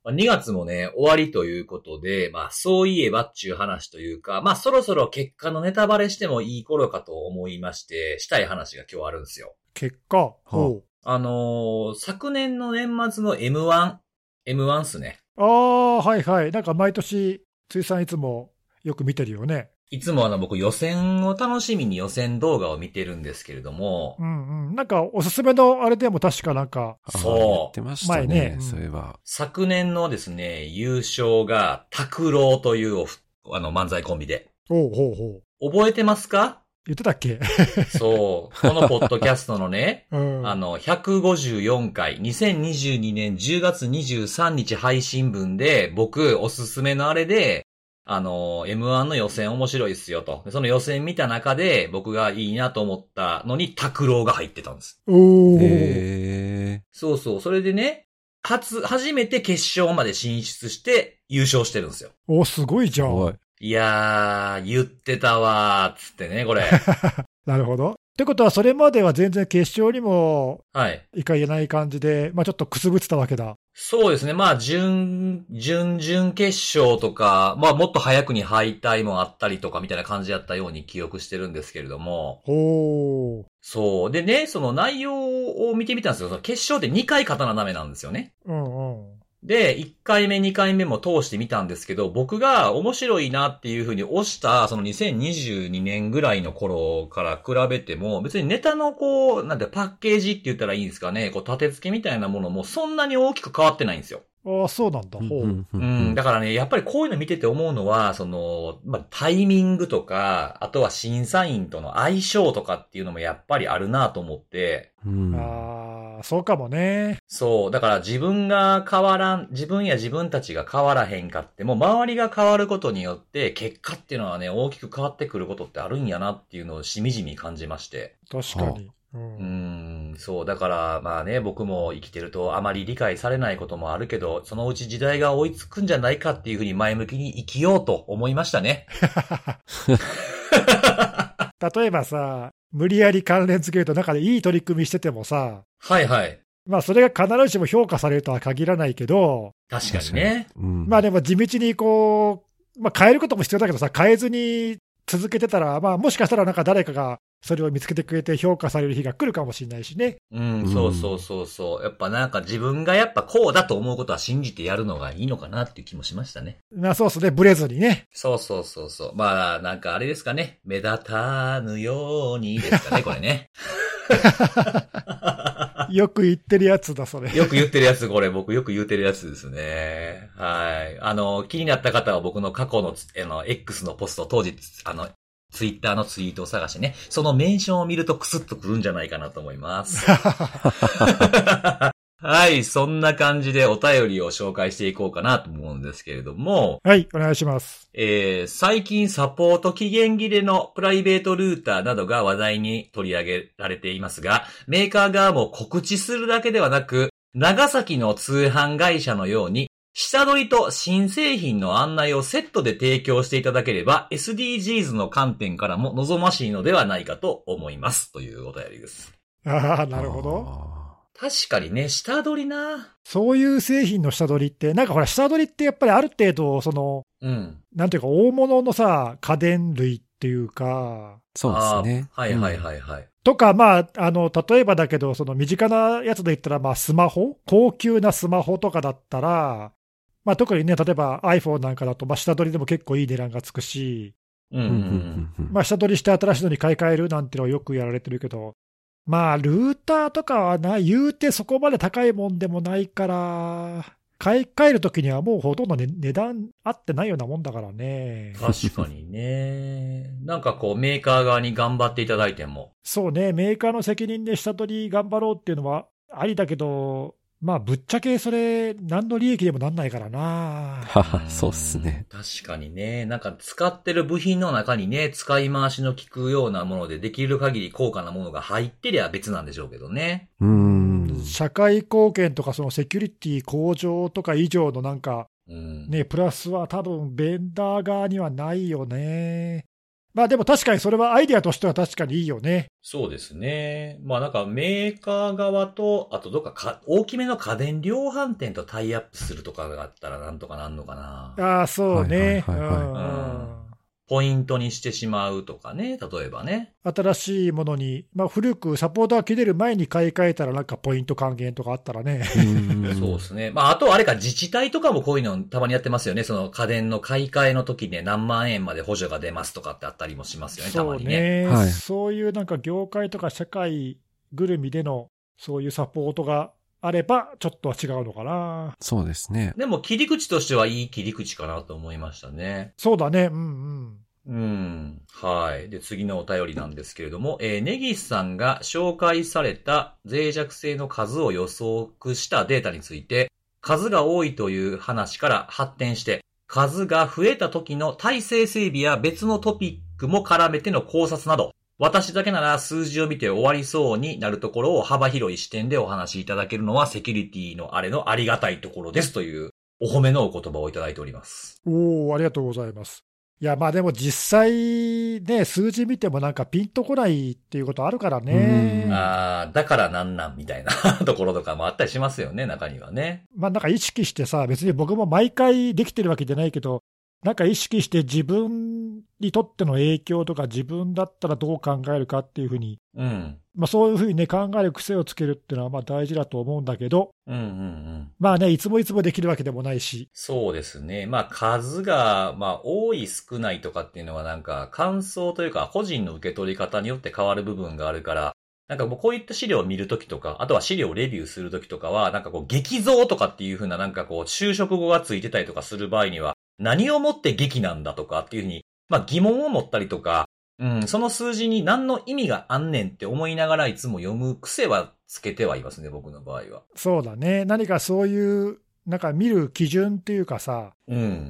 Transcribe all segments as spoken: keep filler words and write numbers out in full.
にがつもね、終わりということで、まあ、そういえばっちゅう話というか、まあ、そろそろ結果のネタバレしてもいい頃かと思いまして、したい話が今日あるんですよ。 結果、ほう。 あのー、昨年の年末の エムワン、エムワン っすね。 ああ、はいはい。なんか毎年、ついさんいつもよく見てるよね。 いつもあの僕予選を楽しみに予選動画を見てるんですけれども。 うんうん。なんかおすすめのあれでも確かなんか。 そう。 言ってましたね。前ね。そういえば。 昨年のですね、優勝が拓郎というあの漫才コンビで。 ほうほうほう。覚えてますか？ 言ってたっけ？ そう。このポッドキャストのね、 うん、 あの、ひゃくごじゅうよんかい、にせんにじゅうにねんじゅうがつにじゅうさんにち配信分で、僕、おすすめのあれで、あの、エムワン の予選面白いっすよと。その予選見た中で、僕がいいなと思ったのに、拓郎が入ってたんです。 おー。 へー。そうそう。それでね、初、初めて決勝まで進出して、優勝してるんですよ。 お、すごいじゃん。 いやー、言ってたわー、つってね、これ。 なるほど。ってことは、それまでは全然決勝にも、 はい。 いか言えない感じで、まあちょっとくすぶってたわけだ。 そうですね。まあ、準、準々決勝とか、まあ、もっと早くに敗退もあったりとかみたいな感じだったように記憶してるんですけれども。 ほー。 そう。でね、その内容を見てみたんですよ。その決勝ってにかい勝たなダメなんですよね。 うんうん。 で、いっかいめ、にかいめも通してみたんですけど、僕が面白いなっていう風に推した、そのにせんにじゅうにねんぐらいの頃から比べても、別にネタのこう、なんてパッケージって言ったらいいんですかね、こう立て付けみたいなものもそんなに大きく変わってないんですよ。 ああ、そうなんだ。ほう。 うん。だからね、やっぱりこういうの見てて思うのは、その、まあ、タイミングとか、あとは審査員との相性とかっていうのもやっぱりあるなと思って。 うん、ああ、そうかもね。 そう。だから自分が変わらん、自分や自分たちが変わらへんかっても、周りが変わることによって、結果っていうのはね、大きく変わってくることってあるんやなっていうのをしみじみ感じまして。 確かに。 うん、うんそう。だから、まあね、僕も生きてるとあまり理解されないこともあるけど、そのうち時代が追いつくんじゃないかっていうふうに前向きに生きようと思いましたね。 例えばさ、無理やり関連付けると中でいい取り組みしててもさ、 はいはい。 まあそれが必ずしも評価されるとは限らないけど、 確かにね。 うん、まあでも地道にこう、まあ変えることも必要だけどさ、変えずに続けてたら、まあもしかしたらなんか誰かがそれを見つけてくれて評価される日が来るかもしれないしね。 うん、そうそうそうそう。やっぱなんか自分がやっぱこうだと思うことは信じてやるのがいいのかなっていう気もしましたね。 まあそうですね、ブレずにね。 そうそうそうそう。まあなんかあれですかね。目立たぬようにですかね、これね。 よく言ってるやつだ、それ。 よく言ってるやつ、これ僕よく言ってるやつですね。はい。あの、気になった方は僕の過去の、あの、X のポスト、当時、あの、ツイッターのツイートを探してね、そのメンションを見るとクスッとくるんじゃないかなと思います。はい、そんな感じでお便りを紹介していこうかなと思うんですけれども。 はい、お願いします。 えー、最近サポート期限切れのプライベートルーターなどが話題に取り上げられていますが、メーカー側も告知するだけではなく、長崎の通販会社のように、下取りと新製品の案内をセットで提供していただければ エスディージーズ の観点からも望ましいのではないかと思いますというお便りです。 ああ、なるほど。 確かにね、下取りな。 そういう製品の下取りって、なんかほら、下取りってやっぱりある程度、その、 うん、 なんていうか、大物のさ、家電類っていうか、 そうですね。 はいはいはいはい。うん、 とか、まあ、あの、例えばだけど、その身近なやつで言ったら、まあ、スマホ高級なスマホとかだったら、まあ、特にね、例えば iPhone なんかだと、まあ、下取りでも結構いい値段がつくし、 うんうんうん、 まあ、下取りして新しいのに買い替えるなんてのはよくやられてるけど、まあ、ルーターとかはな、言うてそこまで高いもんでもないから、買い替えるときにはもうほとんど、ね、値段合ってないようなもんだからね。 確かにね。なんかこう、メーカー側に頑張っていただいても。 そうね、メーカーの責任で下取り頑張ろうっていうのはありだけど、まあ、ぶっちゃけそれ、何の利益でもなんないからな。 そうっすね。 確かにね。なんか使ってる部品の中にね、使い回しの効くようなものでできる限り高価なものが入ってりゃ別なんでしょうけどね。 うーん。社会貢献とかそのセキュリティ向上とか以上のなんか、ね、プラスは多分ベンダー側にはないよね。 まあでも確かにそれはアイデアとしては確かにいいよね。 そうですね。まあなんかメーカー側と、あとどっかか大きめの家電量販店とタイアップするとかがあったらなんとかなんのかな。 ああ、そうね。 はいはいはいはいうんうんポイントにしてしまうとかね、例えばね。 新しいものに、まあ、古くサポーター切れる前に買い替えたらなんかポイント還元とかあったらね。 そうですね。まあ、あとあれか自治体とかもこういうのたまにやってますよね。その家電の買い替えの時ね、何万円まで補助が出ますとかってあったりもしますよね、たそうまにね。 ね、 はいそういうなんか業界とか社会ぐるみでのそういうサポートがあれば、ちょっとは違うのかな。 そうですね。 でも切り口としてはいい切り口かなと思いましたね。 そうだね、うんうん。 うん。はい。で、次のお便りなんですけれども、えー、ネギスさんが紹介された脆弱性の数を予測したデータについて、数が多いという話から発展して、数が増えた時の体制整備や別のトピックも絡めての考察など、私だけなら数字を見て終わりそうになるところを幅広い視点でお話しいただけるのはセキュリティのあれのありがたいところですというお褒めのお言葉をいただいております。 おー、ありがとうございます。いや、まあでも実際ね、数字見てもなんかピンとこないっていうことあるからね。 ああ、だからなんなんみたいなところとかもあったりしますよね、中にはね。 まあなんか意識してさ、別に僕も毎回できてるわけじゃないけど、なんか意識して自分にとっての影響とか自分だったらどう考えるかっていうふうに、 うん。 まあそういうふうにね考える癖をつけるっていうのはまあ大事だと思うんだけど、 うんうんうん。 まあね、いつもいつもできるわけでもないし。 そうですね。まあ数が、まあ多い少ないとかっていうのはなんか感想というか個人の受け取り方によって変わる部分があるから、なんかもうこういった資料を見るときとか、あとは資料をレビューするときとかは、なんかこう激増とかっていう風ななんかこう就職語がついてたりとかする場合には、何をもって激なんだとかっていう風に、まあ疑問を持ったりとか、うん、その数字に何の意味があんねんって思いながらいつも読む癖はつけてはいますね、僕の場合は。 そうだね。何かそういう、なんか見る基準っていうかさ、 うん。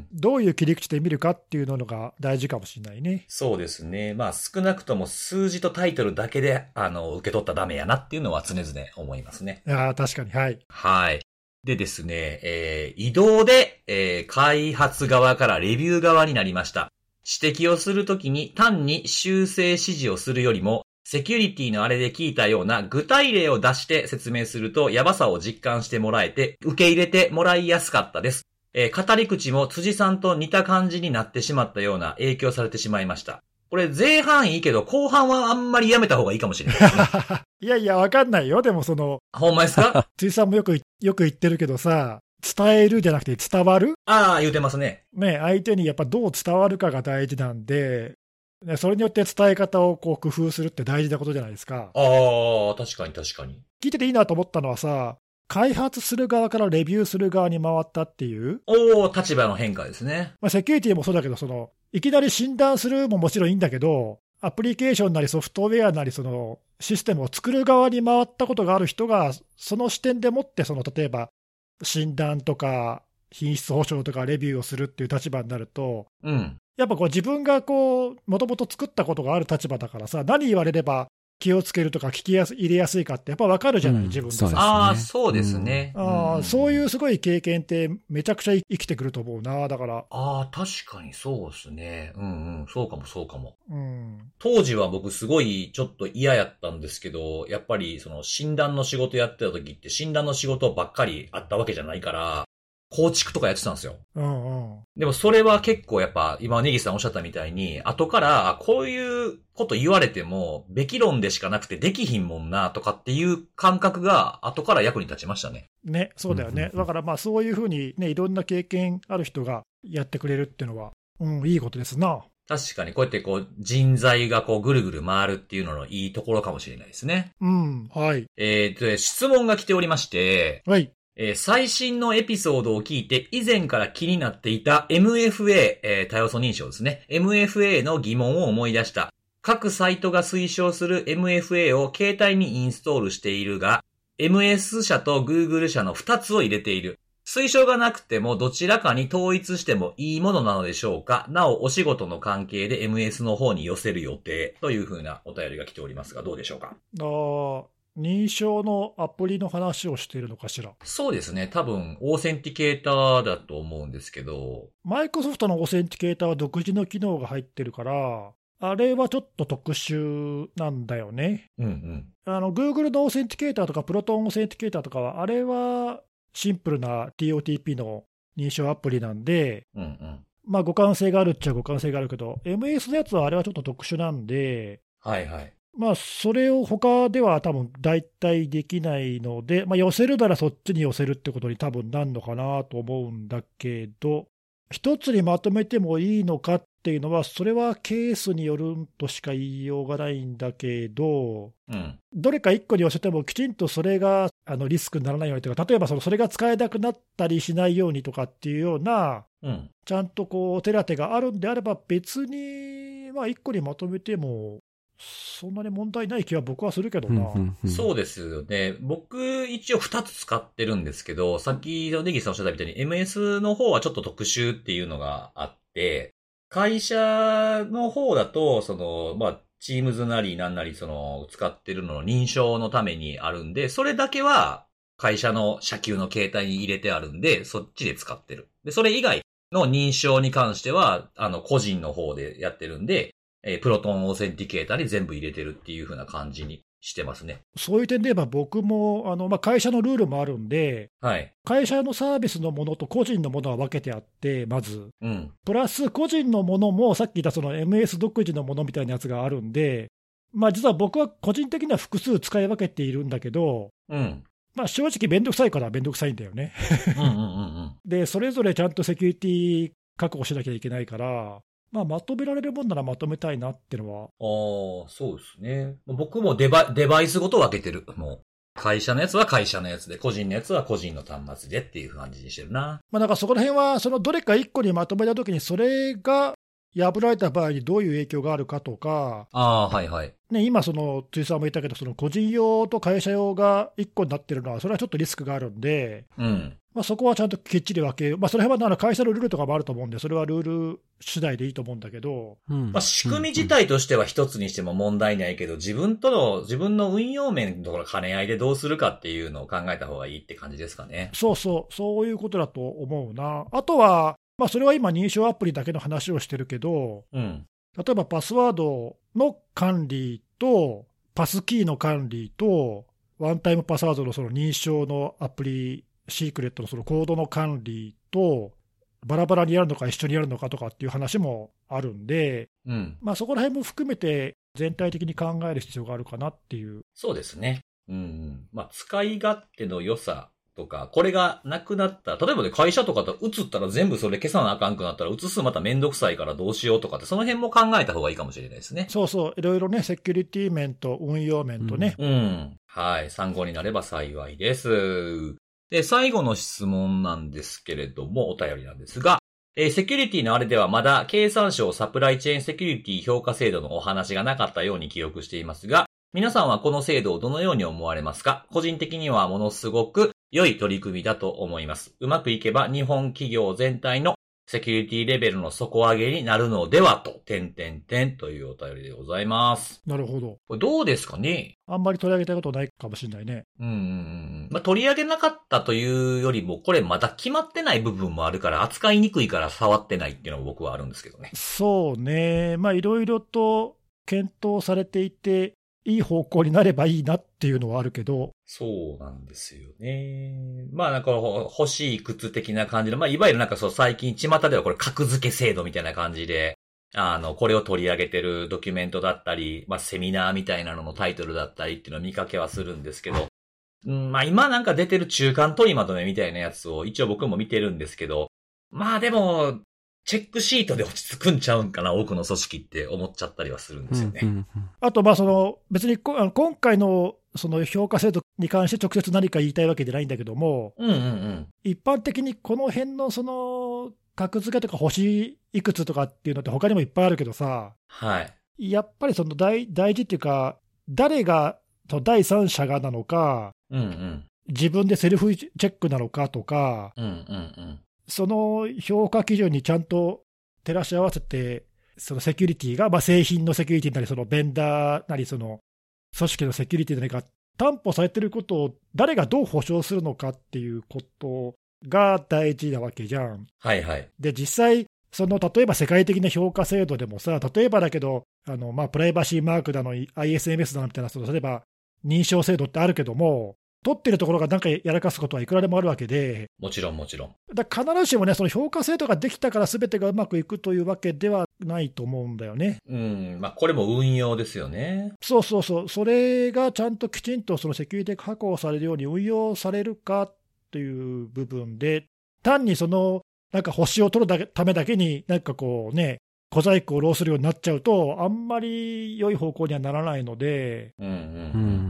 どういう切り口で見るかっていうのが大事かもしれないね。 そうですね。まあ少なくとも数字とタイトルだけで、あの、受け取ったらダメやなっていうのは常々思いますね。 いやー確かに、はい。 はい。でですね、えー、移動で、えー、開発側からレビュー側になりました。指摘をするときに単に修正指示をするよりも、セキュリティのあれで聞いたような具体例を出して説明するとやばさを実感してもらえて、受け入れてもらいやすかったです。えー、語り口も辻さんと似た感じになってしまったような影響されてしまいました。これ前半いいけど後半はあんまりやめた方がいいかもしれないですね。 いやいや、わかんないよ。でもその、 ほんまですか？ 辻さんもよく、よく言ってるけどさ、伝えるじゃなくて伝わるああ、言うてますね。 ね、相手にやっぱどう伝わるかが大事なんで、ね、それによって伝え方をこう工夫するって大事なことじゃないですか。 ああ、確かに確かに。 聞いてていいなと思ったのはさ、開発する側からレビューする側に回ったっていう。 おお、立場の変化ですね。 まあ、セキュリティもそうだけど、その、いきなり診断するももちろんいいんだけど、アプリケーションなりソフトウェアなり、その、システムを作る側に回ったことがある人が、その視点でもって、その、例えば、診断とか、品質保証とかレビューをするっていう立場になると、 うん。 やっぱこう自分がこう、もともと作ったことがある立場だからさ、何言われれば気をつけるとか聞きやす入れやすいかってやっぱ分かるじゃない、うん、自分でさ。 ああ、そうですね。 うん、あそういうすごい経験ってめちゃくちゃ生きてくると思うな、だから。 ああ、確かにそうですね。うんうん、そうかもそうかも。 うん、 当時は僕すごいちょっと嫌やったんですけど、やっぱりその診断の仕事やってた時って診断の仕事ばっかりあったわけじゃないから、構築とかやってたんですよ。 うんうん。 でもそれは結構やっぱ、今ネギさんおっしゃったみたいに、後から、こういうこと言われても、べき論でしかなくてできひんもんな、とかっていう感覚が、後から役に立ちましたね。 ね、そうだよね。だからまあそういうふうにね、いろんな経験ある人がやってくれるっていうのは、うん、いいことですな。 確かにこうやってこう、人材がこう、ぐるぐる回るっていうののいいところかもしれないですね。 うん、はい。 えーと、質問が来ておりまして、 はい。 えー、最新のエピソードを聞いて以前から気になっていた エムエフエー、えー、多要素認証ですね。エムエフエー の疑問を思い出した。各サイトが推奨する エムエフエー を携帯にインストールしているが、エムエス 社と Google 社のふたつを入れている。推奨がなくてもどちらかに統一してもいいものなのでしょうか。なお、お仕事の関係で エムエス の方に寄せる予定というふうなお便りが来ておりますが、どうでしょうか。 あー認証のアプリの話をしているのかしら。 そうですね。多分、オーセンティケーターだと思うんですけど。 マイクロソフトのオーセンティケーターは独自の機能が入ってるから、 あれはちょっと特殊なんだよね。 うんうん。 あの Google のオーセンティケーターとか、プロトンオーセンティケーターとかは、あれはシンプルな ティーオーティーピー の認証アプリなんで、 うんうん、 まあ互換性があるっちゃ互換性があるけど、エムエス のやつはあれはちょっと特殊なんで、 はいはい。 まあそれを他では多分代替できないので、まあ、寄せるならそっちに寄せるってことに多分なるのかなと思うんだけど、一つにまとめてもいいのかっていうのは、それはケースによるとしか言いようがないんだけど、 うん、 どれか一個に寄せてもきちんとそれがあのリスクにならないようにというか、例えばそのそれが使えなくなったりしないようにとかっていうような、 うん、 ちゃんとこう手立てがあるんであれば、別にまあ一個にまとめてもそんなに問題ない気は僕はするけどな。 そうですよね。僕一応ふたつ使ってるんですけど、さっきのネギさんおっしゃったみたいに エムエス の方はちょっと特殊っていうのがあって、会社の方だと、その、まあ、Teams なりなんなりその使ってるのの認証のためにあるんで、それだけは会社の社給の携帯に入れてあるんで、そっちで使ってる。で、それ以外の認証に関しては、あの、個人の方でやってるんで、えー、プロトンオーセンティケーターに全部入れてるっていう風な感じにしてますね。 そういう点で言えば僕もあの、まあ、会社のルールもあるんで、 はい、 会社のサービスのものと個人のものは分けてあって、まず、 うん、 プラス個人のものもさっき言ったその エムエス 独自のものみたいなやつがあるんで、まあ、実は僕は個人的には複数使い分けているんだけど、 うん、 まあ、正直めんどくさいからめんどくさいんだよね。 うんうんうんうん、 で、それぞれちゃんとセキュリティ確保しなきゃいけないから、まあ、まとめられるもんならまとめたいなってのは。 ああ、そうですね。僕もデバ、デバイスごと分けてる。もう。会社のやつは会社のやつで、個人のやつは個人の端末でっていう感じにしてるな。 まあ、だからそこら辺は、そのどれか一個にまとめたときに、それが破られた場合にどういう影響があるかとか、 ああ、はいはい。 ね、今、その、辻さんも言ったけど、その個人用と会社用が一個になってるのは、それはちょっとリスクがあるんで、 うん。 まあ、そこはちゃんときっちり分け、まあ、それはまあ会社のルールとかもあると思うんで、それはルール次第でいいと思うんだけど、 うんまあ、仕組み自体としては一つにしても問題ないけど、自分との、自分の運用面のところ兼ね合いでどうするかっていうのを考えた方がいいって感じですかね。 そうそう、そういうことだと思うな。あとは、まあ、それは今、認証アプリだけの話をしてるけど、 うん。 例えばパスワードの管理と、パスキーの管理と、ワンタイムパスワードのその認証のアプリ、シークレットのそのコードの管理と、バラバラにやるのか一緒にやるのかとかっていう話もあるんで、 うん。 まあ、そこら辺も含めて全体的に考える必要があるかなっていう。 そうですね。うん。まあ、使い勝手の良さとか、これがなくなった。例えばね、会社とかと移ったら全部それ消さなあかんくなったら、移すまためんどくさいからどうしようとかって、その辺も考えた方がいいかもしれないですね。 そうそう、いろいろね、セキュリティ面と運用面とね。 うん。うん、はい。参考になれば幸いです。で、最後の質問なんですけれども、お便りなんですが、えー、セキュリティのあれではまだ経産省サプライチェーンセキュリティ評価制度のお話がなかったように記憶していますが、皆さんはこの制度をどのように思われますか？個人的にはものすごく良い取り組みだと思います。うまくいけば日本企業全体のセキュリティレベルの底上げになるのではと、点々点というお便りでございます。 なるほど。 これどうですかね？ あんまり取り上げたことないかもしれないね。 うんうんうん。まあ、取り上げなかったというよりも、これまだ決まってない部分もあるから、扱いにくいから触ってないっていうのも僕はあるんですけどね。 そうね。まあ、いろいろと検討されていて、いい方向になればいいなっていうのはあるけど。 そうなんですよね。まあなんか欲しい靴的な感じで、まあいわゆるなんかそう最近巷ではこれ格付け制度みたいな感じで、あの、これを取り上げてるドキュメントだったり、まあセミナーみたいなののタイトルだったりっていうのを見かけはするんですけど、うん、まあ今なんか出てる中間取りまとめみたいなやつを一応僕も見てるんですけど、まあでも、チェックシートで落ち着くんちゃうんかな、多くの組織って思っちゃったりはするんですよね。 うんうんうん、 あと、まあその別にこ今回のその評価制度に関して直接何か言いたいわけじゃないんだけども、 うんうんうん、 一般的にこの辺のその格付けとか星いくつとかっていうのって他にもいっぱいあるけどさ、 はい、 やっぱりその 大, 大事っていうか、誰が第三者がなのか、 うんうん、 自分でセルフチェックなのかとか、 うんうんうん、その評価基準にちゃんと照らし合わせて、そのセキュリティが、まあ、製品のセキュリティなり、そのベンダーなり、その組織のセキュリティなりが担保されていることを誰がどう保証するのかっていうことが大事なわけじゃん。 はいはい。 で、実際、 その例えば世界的な評価制度でもさ、例えばだけど、あのまあプライバシーマークだの、アイエスエムエス だのみたいな、その例えば認証制度ってあるけども、取ってるところがなんかやらかすことはいくらでもあるわけで、 もちろんもちろん。 だから必ずしもね、その評価制度ができたからすべてがうまくいくというわけではないと思うんだよね。 うん、まあこれも運用ですよね。 そうそうそう、それがちゃんときちんとそのセキュリティが確保されるように運用されるかという部分で、単にそのなんか星を取るだけためだけに、なんかこうね、小細工を浪するようになっちゃうと、あんまり良い方向にはならないので、 うんうんうん、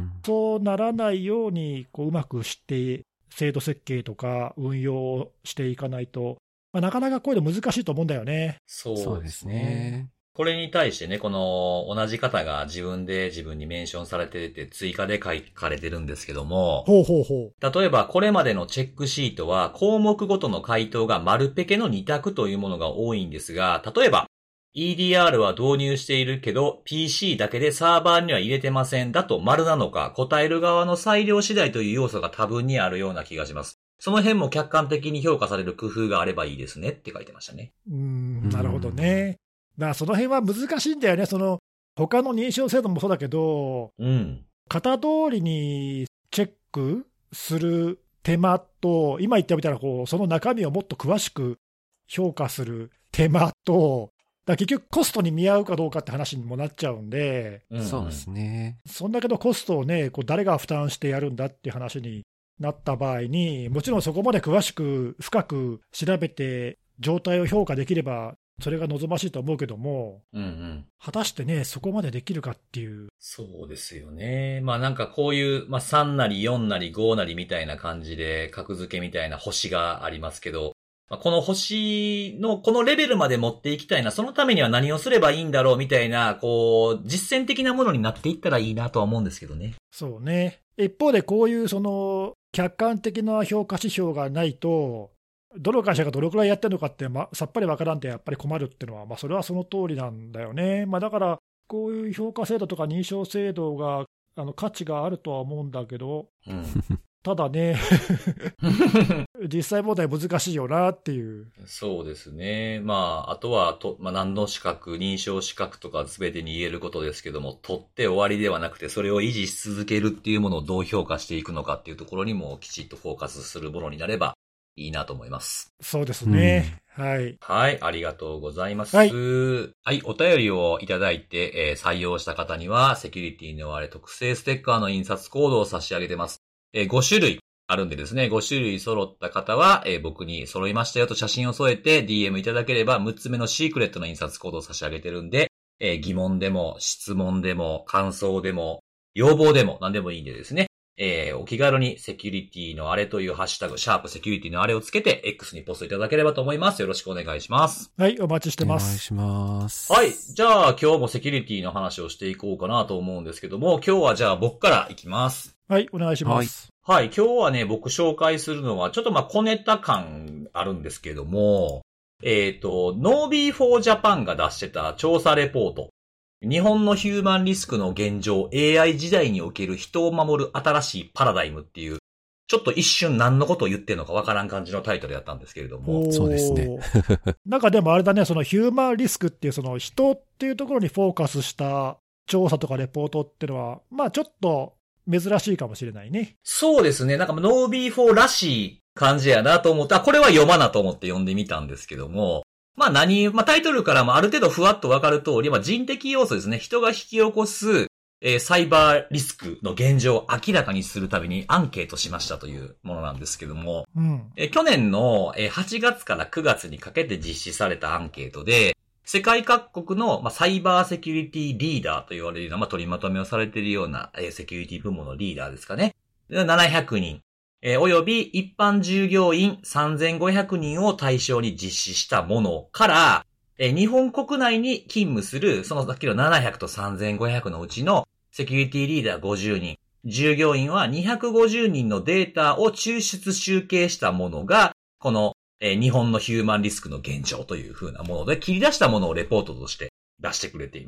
そうならないようにこううまくして、制度設計とか運用していかないと、まあ、なかなかこういうの難しいと思うんだよね。 そうですね。これに対してね、この同じ方が自分で自分にメンションされてて追加で書かれてるんですけども、 ほうほうほう。例えばこれまでのチェックシートは項目ごとの回答が丸ペケのに択というものが多いんですが、例えばイーディーアール は導入しているけど ピーシー だけでサーバーには入れてませんだと丸なのか、答える側の裁量次第という要素が多分にあるような気がします。その辺も客観的に評価される工夫があればいいですねって書いてましたね。 うーん、なるほどね。だからその辺は難しいんだよね。その他の認証制度もそうだけど、 うん、 型通りにチェックする手間と、今言ったみたいなこうその中身をもっと詳しく評価する手間と、だ結局コストに見合うかどうかって話にもなっちゃうんで、 うん、そうですね。 そんだけのコストをね、こう誰が負担してやるんだっていう話になった場合に、もちろんそこまで詳しく深く調べて状態を評価できればそれが望ましいと思うけども、 うんうん、 果たしてね、そこまでできるかっていう。 そうですよね。まあなんかこういう、まあさんなりよんなりごなりみたいな感じで格付けみたいな星がありますけど、この星のこのレベルまで持っていきたいな、そのためには何をすればいいんだろうみたいな、こう、実践的なものになっていったらいいなとは思うんですけどね。 そうね。一方でこういうその客観的な評価指標がないと、どの会社がどのくらいやってるのかって、ま、さっぱりわからんってやっぱり困るっていうのは、まあ、それはその通りなんだよね。まあ、だからこういう評価制度とか認証制度があの価値があるとは思うんだけど、 うん、 ただね実際問題難しいよなっていう。 そうですね。まああとはと、まあ、何の資格、認証資格とか全てに言えることですけども、取って終わりではなくてそれを維持し続けるっていうものをどう評価していくのかっていうところにもきちっとフォーカスするものになればいいなと思います。 そうですね。うん、はい。 はい、ありがとうございます。はい。はい、お便りをいただいて、えー、採用した方には、セキュリティのあれ特製ステッカーの印刷コードを差し上げてます。えー、ご種類あるんでですね、ご種類揃った方は、えー、僕に揃いましたよと写真を添えて ディーエム いただければ、むっつめのシークレットの印刷コードを差し上げてるんで、えー、疑問でも、質問でも、感想でも、要望でも、何でもいいんでですね、えー、お気軽にセキュリティのあれというハッシュタグ、シャープセキュリティのあれをつけて X にポストいただければと思います。よろしくお願いします。 はい、お待ちしてます。 お願いします。 はい。じゃあ今日もセキュリティの話をしていこうかなと思うんですけども、今日はじゃあ僕からいきます。 はい、お願いします。 はい。はい、今日はね、僕紹介するのは、ちょっとまあ小ネタ感あるんですけども、えっと、ノービーフォージャパンが出してた調査レポート。日本のヒューマンリスクの現状、エーアイ 時代における人を守る新しいパラダイムっていう、ちょっと一瞬何のことを言ってるのかわからん感じのタイトルやったんですけれども。 そうですね。 なんかでもあれだね、そのヒューマンリスクっていうその人っていうところにフォーカスした調査とかレポートっていうのは、まあちょっと珍しいかもしれないね。 そうですね。なんかノービーフォーらしい感じやなと思って、あ、これは読まなと思って読んでみたんですけども、まあ何、まあタイトルからもある程度ふわっとわかる通り、まあ人的要素ですね。人が引き起こす、えー、サイバーリスクの現状を明らかにするためにアンケートしましたというものなんですけども、 うん、 えー、去年のはちがつからくがつにかけて実施されたアンケートで、世界各国の、まあ、サイバーセキュリティリーダーと言われるような、まあ、取りまとめをされているような、えー、セキュリティ部門のリーダーですかね。ななひゃくにん。えー、および一般従業員さんぜんごひゃくにんを対象に実施したものから、えー、日本国内に勤務する、そのさっきのななひゃくとさんぜんごひゃくのうちのセキュリティリーダーごじゅうにん、従業員はにひゃくごじゅうにんのデータを抽出集計したものが、この、えー、日本のヒューマンリスクの現状という風なもので切り出したものをレポートとして出してくれています。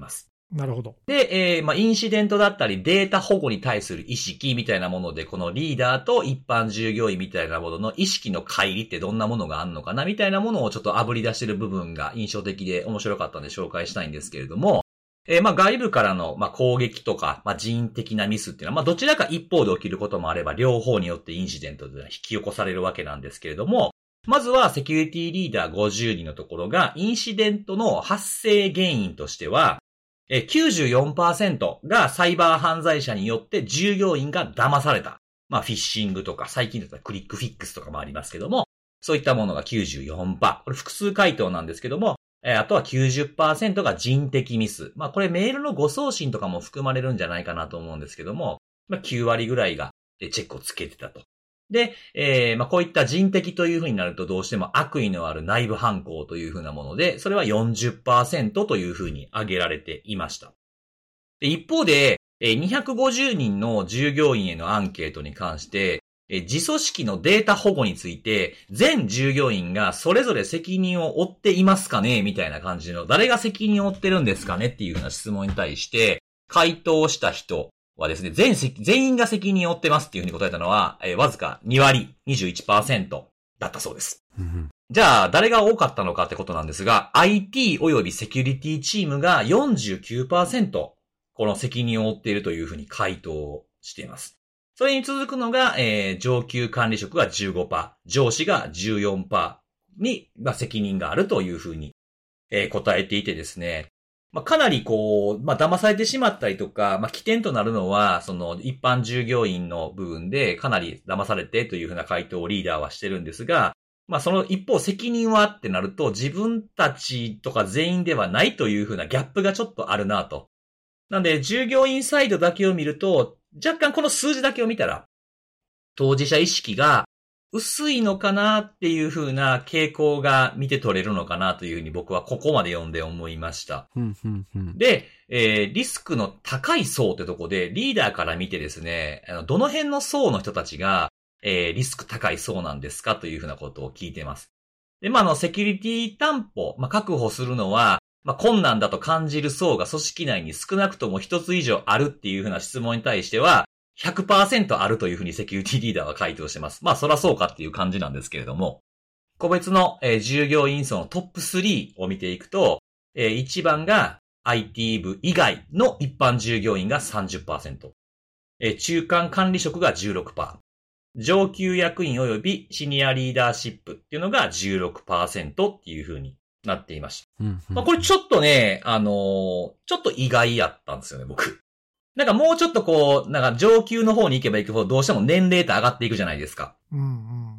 なるほど。 で、えー、まあ、インシデントだったりデータ保護に対する意識みたいなもので、このリーダーと一般従業員みたいなものの意識の乖離ってどんなものがあるのかなみたいなものをちょっと炙り出してる部分が印象的で面白かったんで紹介したいんですけれども、えー、まあ、外部からの、まあ、攻撃とか、まあ、人的なミスっていうのは、まあ、どちらか一方で起きることもあれば、両方によってインシデントで引き起こされるわけなんですけれども、まずはセキュリティリーダーごじゅうにんのところが、インシデントの発生原因としては、きゅうじゅうよんパーセント がサイバー犯罪者によって従業員が騙された。まあフィッシングとか最近だったらクリックフィックスとかもありますけども、そういったものが きゅうじゅうよんパーセント。これ複数回答なんですけども、あとは きゅうじゅっパーセント が人的ミス。まあこれメールの誤送信とかも含まれるんじゃないかなと思うんですけども、まあきゅう割ぐらいがチェックをつけてたと。で、えー、まあこういった人的というふうになるとどうしても悪意のある内部犯行というふうなもので、それは よんじゅっパーセント というふうに挙げられていました。で一方で、にひゃくごじゅうにんの従業員へのアンケートに関して、自組織のデータ保護について、全従業員がそれぞれ責任を負っていますかねみたいな感じの、誰が責任を負ってるんですかねっていうふうな質問に対して、回答した人はですね、全、全員が責任を負ってますっていうふうに答えたのは、えー、わずかに割、にじゅういちパーセント だったそうです。じゃあ、誰が多かったのかってことなんですが、アイティー およびセキュリティチームが よんじゅうきゅうパーセント、この責任を負っているというふうに回答しています。それに続くのが、えー、上級管理職が じゅうごパーセント、上司が じゅうよんパーセント に、まあ、責任があるというふうに、えー、答えていてですね、まあ、かなりこう、まあ、騙されてしまったりとか、まあ、起点となるのは、その一般従業員の部分でかなり騙されてというふうな回答をリーダーはしてるんですが、まあ、その一方責任はってなると自分たちとか全員ではないというふうなギャップがちょっとあるなと。なんで、従業員サイドだけを見ると、若干この数字だけを見たら、当事者意識が薄いのかなっていう風な傾向が見て取れるのかなというふうに僕はここまで読んで思いました。 うんうんうん、 で、えー、リスクの高い層ってとこで、リーダーから見てですね、あのどの辺の層の人たちが、えー、リスク高い層なんですかというふうなことを聞いています。で、まあ、あの、セキュリティ担保、まあ、確保するのは、まあ、困難だと感じる層が組織内に少なくとも一つ以上あるっていうふうな質問に対しては、ひゃくパーセント あるというふうにセキュリティリーダーは回答してます。まあ、そらそうかっていう感じなんですけれども、個別の、えー、従業員層のトップスリーを見ていくと、えー、いちばんが アイティー 部以外の一般従業員が さんじゅっパーセント、えー、中間管理職が じゅうろくパーセント、上級役員及びシニアリーダーシップっていうのが じゅうろくパーセント っていう風になっていました。 うんうん、 まあ、これちょっとね、あのー、ちょっと意外やったんですよね、僕。なんかもうちょっとこう、なんか上級の方に行けば行くほどどうしても年齢って上がっていくじゃないですか。 うんうん、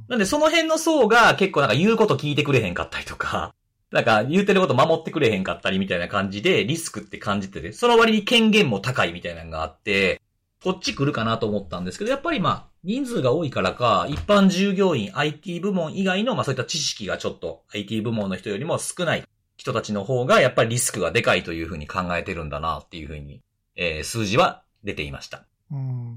なんでその辺の層が結構なんか言うこと聞いてくれへんかったりとか、なんか言うてること守ってくれへんかったりみたいな感じでリスクって感じてて、その割に権限も高いみたいなのがあって、こっち来るかなと思ったんですけど、やっぱりまあ、人数が多いからか、一般従業員 アイティー 部門以外のまあそういった知識がちょっと アイティー 部門の人よりも少ない人たちの方がやっぱりリスクがでかいというふうに考えてるんだなっていうふうに、えー、数字は出ていました。 うん、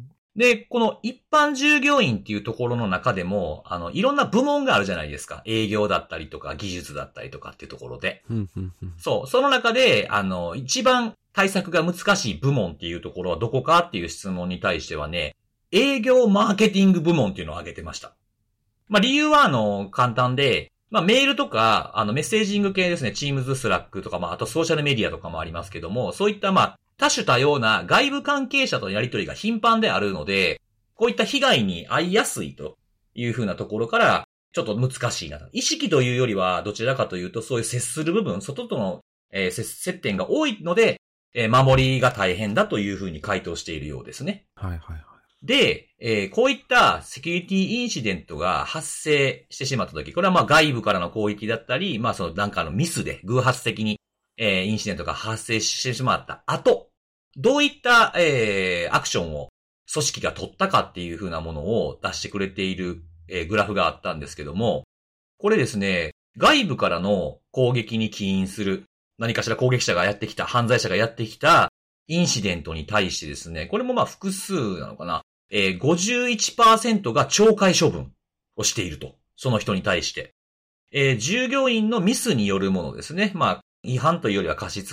で、この一般従業員っていうところの中でも、あの、いろんな部門があるじゃないですか。営業だったりとか技術だったりとかっていうところで。 うんうんうん、 そう、その中で、あの、一番対策が難しい部門っていうところはどこかっていう質問に対してはね、営業マーケティング部門っていうのを挙げてました。まあ理由はあの、簡単で、まあメールとか、あのメッセージング系ですね、Teams、Slack とか、まああとソーシャルメディアとかもありますけども、そういったまあ多種多様な外部関係者とのやり取りが頻繁であるので、こういった被害に遭いやすいというふうなところから、ちょっと難しいなと。意識というよりは、どちらかというと、そういう接する部分、外との、えー、接点が多いので、えー、守りが大変だというふうに回答しているようですね。 はいはいはい。 で、えー、こういったセキュリティインシデントが発生してしまったとき、これはまあ外部からの攻撃だったり、まあそのなんかのミスで偶発的に、えー、インシデントが発生してしまった後、どういった、えー、アクションを組織が取ったかっていう風なものを出してくれている、えー、グラフがあったんですけども、これですね、外部からの攻撃に起因する、何かしら攻撃者がやってきた、犯罪者がやってきたインシデントに対してですね、これもまあ複数なのかな、えー、ごじゅういちパーセント が懲戒処分をしていると。その人に対して。えー、従業員のミスによるものですね。まあ、違反というよりは過失か。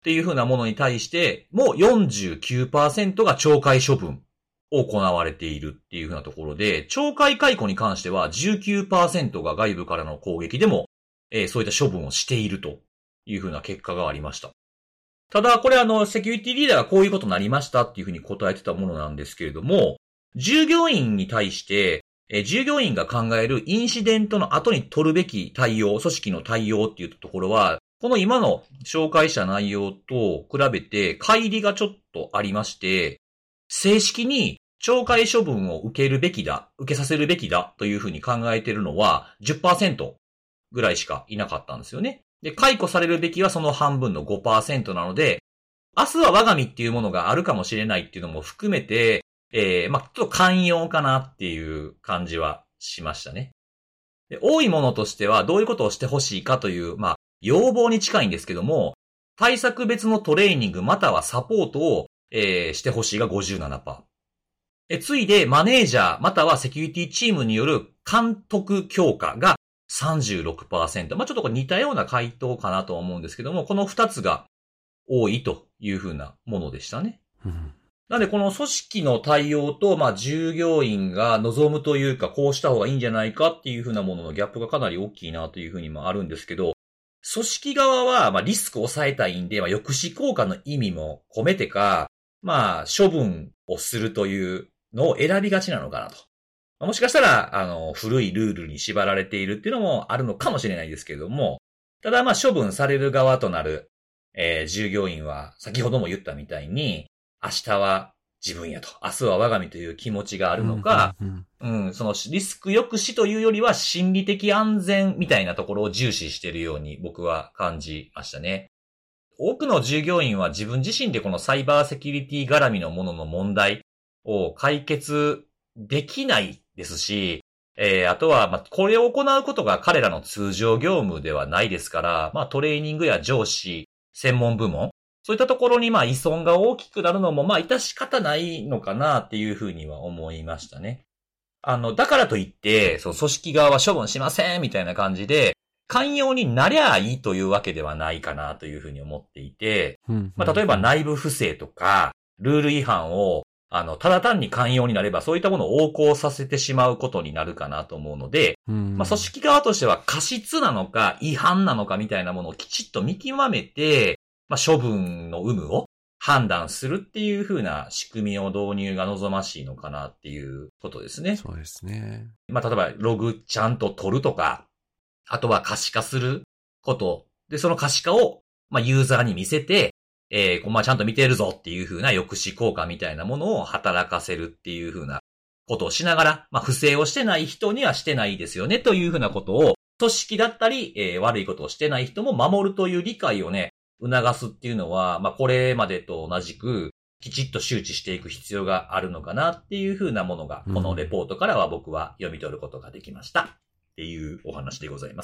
っていう風なものに対して、もう よんじゅうきゅうパーセント が懲戒処分を行われているっていう風なところで、懲戒解雇に関しては じゅうきゅうパーセント が外部からの攻撃でも、えー、そういった処分をしているという風な結果がありました。ただ、これあの、セキュリティリーダーがこういうことになりましたっていう風に答えてたものなんですけれども、従業員に対して、えー、従業員が考えるインシデントの後に取るべき対応、組織の対応っていうところは、この今の紹介した内容と比べて乖離がちょっとありまして、正式に懲戒処分を受けるべきだ、受けさせるべきだというふうに考えているのは じゅっパーセント ぐらいしかいなかったんですよね。で、解雇されるべきはその半分の ごパーセント なので、明日は我が身っていうものがあるかもしれないっていうのも含めて、えー、まあ、ちょっと寛容かなっていう感じはしましたね。で、多いものとしてはどういうことをしてほしいかという、まあ、要望に近いんですけども、対策別のトレーニングまたはサポートを、えー、してほしいが ごじゅうななパーセント。え、ついでマネージャーまたはセキュリティチームによる監督強化が さんじゅうろくパーセント。まあ、ちょっとこれ似たような回答かなと思うんですけども、このふたつが多いというふうなものでしたね。 うん、 なのでこの組織の対応と、まあ、従業員が望むというか、こうした方がいいんじゃないかっていうふうなもののギャップがかなり大きいなというふうにもあるんですけど、組織側は、まあ、リスクを抑えたいんで、まあ、抑止効果の意味も込めてか、まあ、処分をするというのを選びがちなのかなと。もしかしたら、あの、古いルールに縛られているっていうのもあるのかもしれないですけれども、ただ、まあ、処分される側となる、えー、従業員は、先ほども言ったみたいに、明日は自分やと、明日は我が身という気持ちがあるのか、うんうん、うん、そのリスク抑止というよりは心理的安全みたいなところを重視しているように僕は感じましたね。多くの従業員は自分自身でこのサイバーセキュリティ絡みのものの問題を解決できないですし、えー、あとは、まあ、これを行うことが彼らの通常業務ではないですから、まあ、トレーニングや上司、専門部門、そういったところにまあ依存が大きくなるのもまあ致し方ないのかなっていうふうには思いましたね。あの、だからといって、その組織側は処分しませんみたいな感じで、寛容になりゃいいというわけではないかなというふうに思っていて、まあ例えば内部不正とか、ルール違反を、あの、ただ単に寛容になればそういったものを横行させてしまうことになるかなと思うので、まあ組織側としては過失なのか違反なのかみたいなものをきちっと見極めて、まあ、処分の有無を判断するっていう風な仕組みを導入が望ましいのかなっていうことですね。 そうですね。 まあ、例えばログちゃんと取るとか、あとは可視化すること。で、その可視化を、まあ、ユーザーに見せて、えー、まあ、ちゃんと見てるぞっていう風な抑止効果みたいなものを働かせるっていう風なことをしながら、まあ、不正をしてない人にはしてないですよねという風なことを、組織だったり、えー、悪いことをしてない人も守るという理解をね、促すっていうのは、まあ、これまでと同じく、きちっと周知していく必要があるのかなっていう風なものが、このレポートからは僕は読み取ることができました。っていうお話でございます。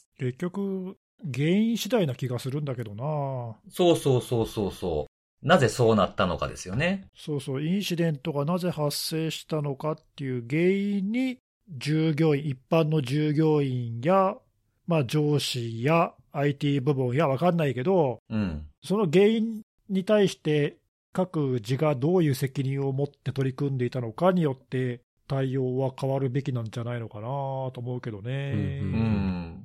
結局、原因次第な気がするんだけどな。 そうそうそうそうそう。なぜそうなったのかですよね。 そうそう、インシデントがなぜ発生したのかっていう原因に、従業員、一般の従業員や、まあ上司や、アイティー 部門や分かんないけど、 うん、その原因に対して各自がどういう責任を持って取り組んでいたのかによって対応は変わるべきなんじゃないのかなと思うけどね。 うん、うん、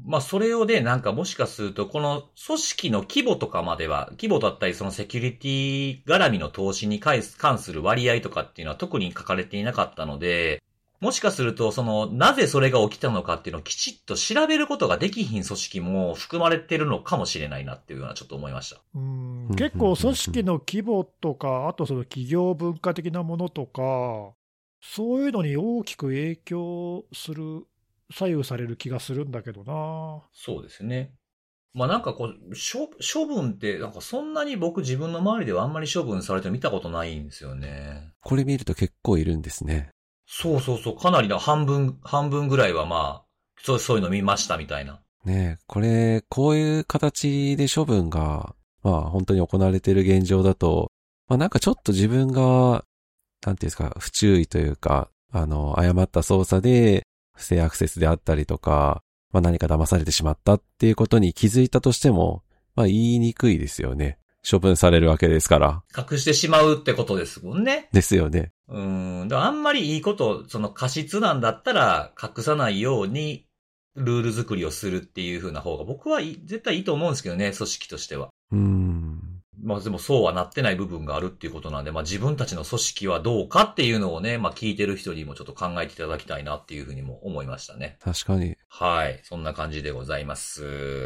まあそれをね、なんかもしかするとこの組織の規模とかまでは、規模だったりそのセキュリティ絡みの投資に関する割合とかっていうのは特に書かれていなかったので、もしかすると、その、なぜそれが起きたのかっていうのをきちっと調べることができひん組織も含まれてるのかもしれないなっていうようなちょっと思いました。 うん、結構組織の規模とか、あとその企業文化的なものとか、そういうのに大きく影響する、左右される気がするんだけどな。 そうですね。まあなんかこう、処、処分ってなんかそんなに僕自分の周りではあんまり処分されて見たことないんですよね。 これ見ると結構いるんですね。 そうそうそう、かなりな半分、半分ぐらいはまあ、そう、そういうの見ましたみたいな。 ねえ、これ、こういう形で処分が、まあ本当に行われている現状だと、まあなんかちょっと自分が、なんていうんですか、不注意というか、あの、誤った操作で、不正アクセスであったりとか、まあ何か騙されてしまったっていうことに気づいたとしても、まあ言いにくいですよね。 処分されるわけですから。 隠してしまうってことですもんね。 ですよね。 うん。だからあんまりいいこと、その過失なんだったら隠さないようにルール作りをするっていう風な方が僕はいい絶対いいと思うんですけどね、組織としては。 うーん。 まあでもそうはなってない部分があるっていうことなんで、まあ自分たちの組織はどうかっていうのをね、まあ聞いてる人にもちょっと考えていただきたいなっていうふうにも思いましたね。 確かに。 はい。そんな感じでございます。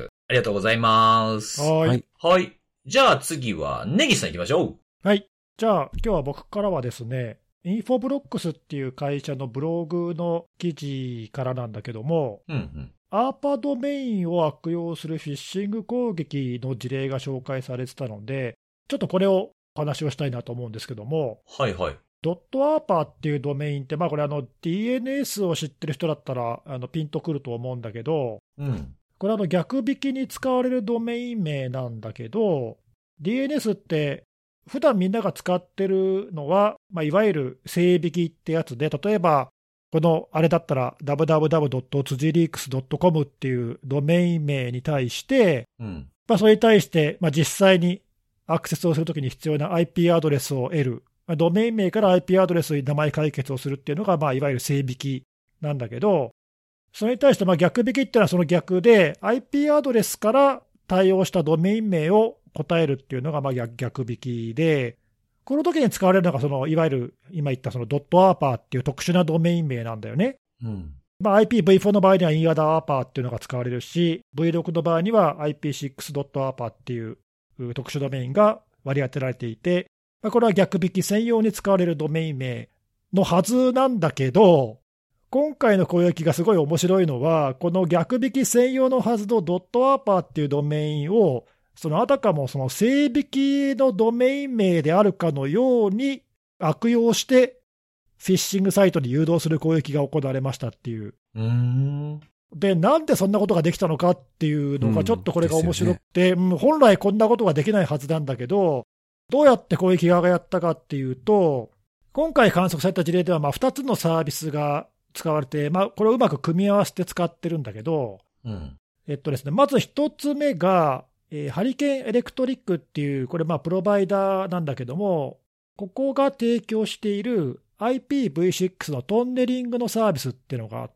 ありがとうございます。 はい。 はい。 はい。じゃあ次はネギさん行きましょう。はい。じゃあ今日は僕からはですね、インフォブロックスっていう会社のブログの記事からなんだけども、 うんうん。 アーパドメインを悪用するフィッシング攻撃の事例が紹介されてたので、ちょっとこれをお話をしたいなと思うんですけども、 はいはい。 ドットアーパーっていうドメインって、まあこれあの ディーエヌエス を知ってる人だったらあのピンとくると思うんだけど、 うん。 これあの逆引きに使われるドメイン名なんだけど、ディーエヌエス って普段みんなが使ってるのは、まあ、いわゆる正引きってやつで、例えばこのあれだったら ダブダブダブドットツジリークスドットコム っていうドメイン名に対して、 うん。 まあ、それに対して、まあ、実際にアクセスをするときに必要な アイピー アドレスを得る、まあ、ドメイン名から アイピー アドレスに名前解決をするっていうのが、まあ、いわゆる正引きなんだけど、それに対してまあ逆引きっていうのはその逆で、アイピー アドレスから対応したドメイン名を答えるっていうのがまあ逆引きで、この時に使われるのがそのいわゆる今言ったそのドットアーパーっていう特殊なドメイン名なんだよね。 うん。 まあ、アイピーブイフォー の場合にはインアダーアーパーっていうのが使われるし、ブイシックス の場合には アイピーシックスドットアーパーっていう特殊ドメインが割り当てられていて、まあ、これは逆引き専用に使われるドメイン名のはずなんだけど、今回の攻撃がすごい面白いのは、この逆引き専用のはずのドットアーパーっていうドメインを、そのあたかもその正引きのドメイン名であるかのように悪用して、フィッシングサイトに誘導する攻撃が行われましたっていう。 うーん。 で、なんでそんなことができたのかっていうのが、ちょっとこれが面白くて、 うんうん、本来こんなことができないはずなんだけど、どうやって攻撃側がやったかっていうと、今回観測された事例では、まあふたつのサービスが使われて、まあ、これをうまく組み合わせて使ってるんだけど、 うん。 えっとですね、まずひとつめが、えーハリケーンエレクトリックっていう、これ、まあプロバイダーなんだけども、ここが提供している アイピーブイシックス のトンネリングのサービスっていうのがあって、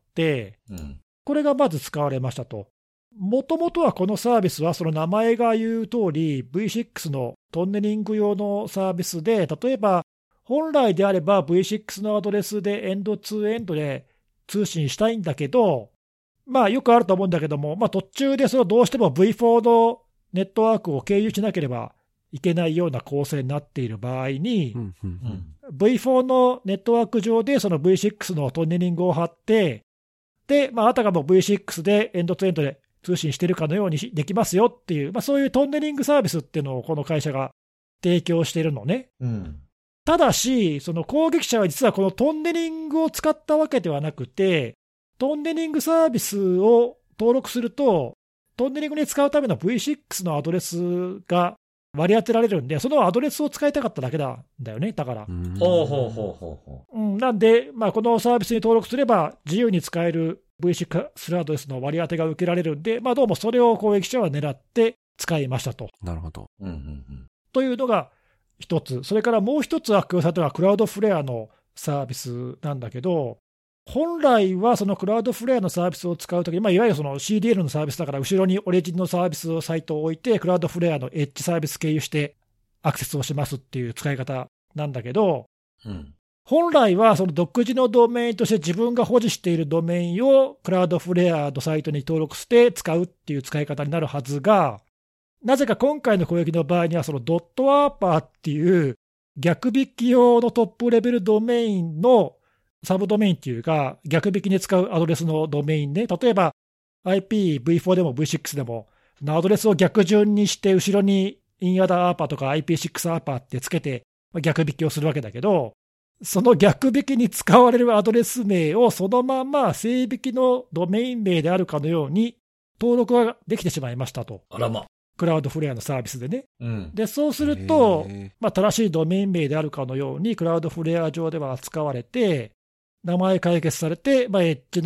うん。 これがまず使われましたと。もともとはこのサービスは、その名前が言う通り、ブイシックス のトンネリング用のサービスで、例えば、本来であれば ブイシックス のアドレスでエンドツーエンドで通信したいんだけど、まあよくあると思うんだけども、まあ途中でそのどうしても ブイフォー のネットワークを経由しなければいけないような構成になっている場合に、 うんうんうん、 ブイフォー のネットワーク上でその ブイシックス のトンネリングを貼って、で、まああたかも ブイシックス でエンドツーエンドで通信しているかのようにできますよっていう、まあそういうトンネリングサービスっていうのをこの会社が提供しているのね。 うん。 ただし、その攻撃者は実はこのトンネリングを使ったわけではなくて、トンネリングサービスを登録すると、トンネリングに使うための ブイシックス のアドレスが割り当てられるんで、そのアドレスを使いたかっただけなんだよね、だから。 ほうほうほうほうほう。うん、なんで、まあ、このサービスに登録すれば、自由に使える ブイシックス アドレスの割り当てが受けられるんで、まあ、どうもそれを攻撃者は狙って使いましたと。 なるほど。 うんうんうん、 というのが一つ、それからもう一つ悪用されたのはクラウドフレアのサービスなんだけど、本来はそのクラウドフレアのサービスを使うとき、まあ、いわゆるその シーディーエル のサービスだから、後ろにオリジンのサービスをサイトを置いて、クラウドフレアのエッジサービス経由してアクセスをしますっていう使い方なんだけど、 うん、 本来はその独自のドメインとして自分が保持しているドメインをクラウドフレアのサイトに登録して使うっていう使い方になるはずが、なぜか今回の攻撃の場合には、そのドットアーパーっていう逆引き用のトップレベルドメインのサブドメインっていうか、逆引きに使うアドレスのドメインね、例えば アイピーブイフォー でも ブイシックス でも、アドレスを逆順にして、後ろにインアダーアーパーとか アイピーシックス アーパーってつけて逆引きをするわけだけど、その逆引きに使われるアドレス名をそのまま正引きのドメイン名であるかのように登録ができてしまいましたと。 あらま。 クラウドフレアのサービスでね。 うん、 で、そうすると、まあ、正しいドメイン名であるかのように、クラウドフレア上では扱われて、名前解決されて、まあ、エッジの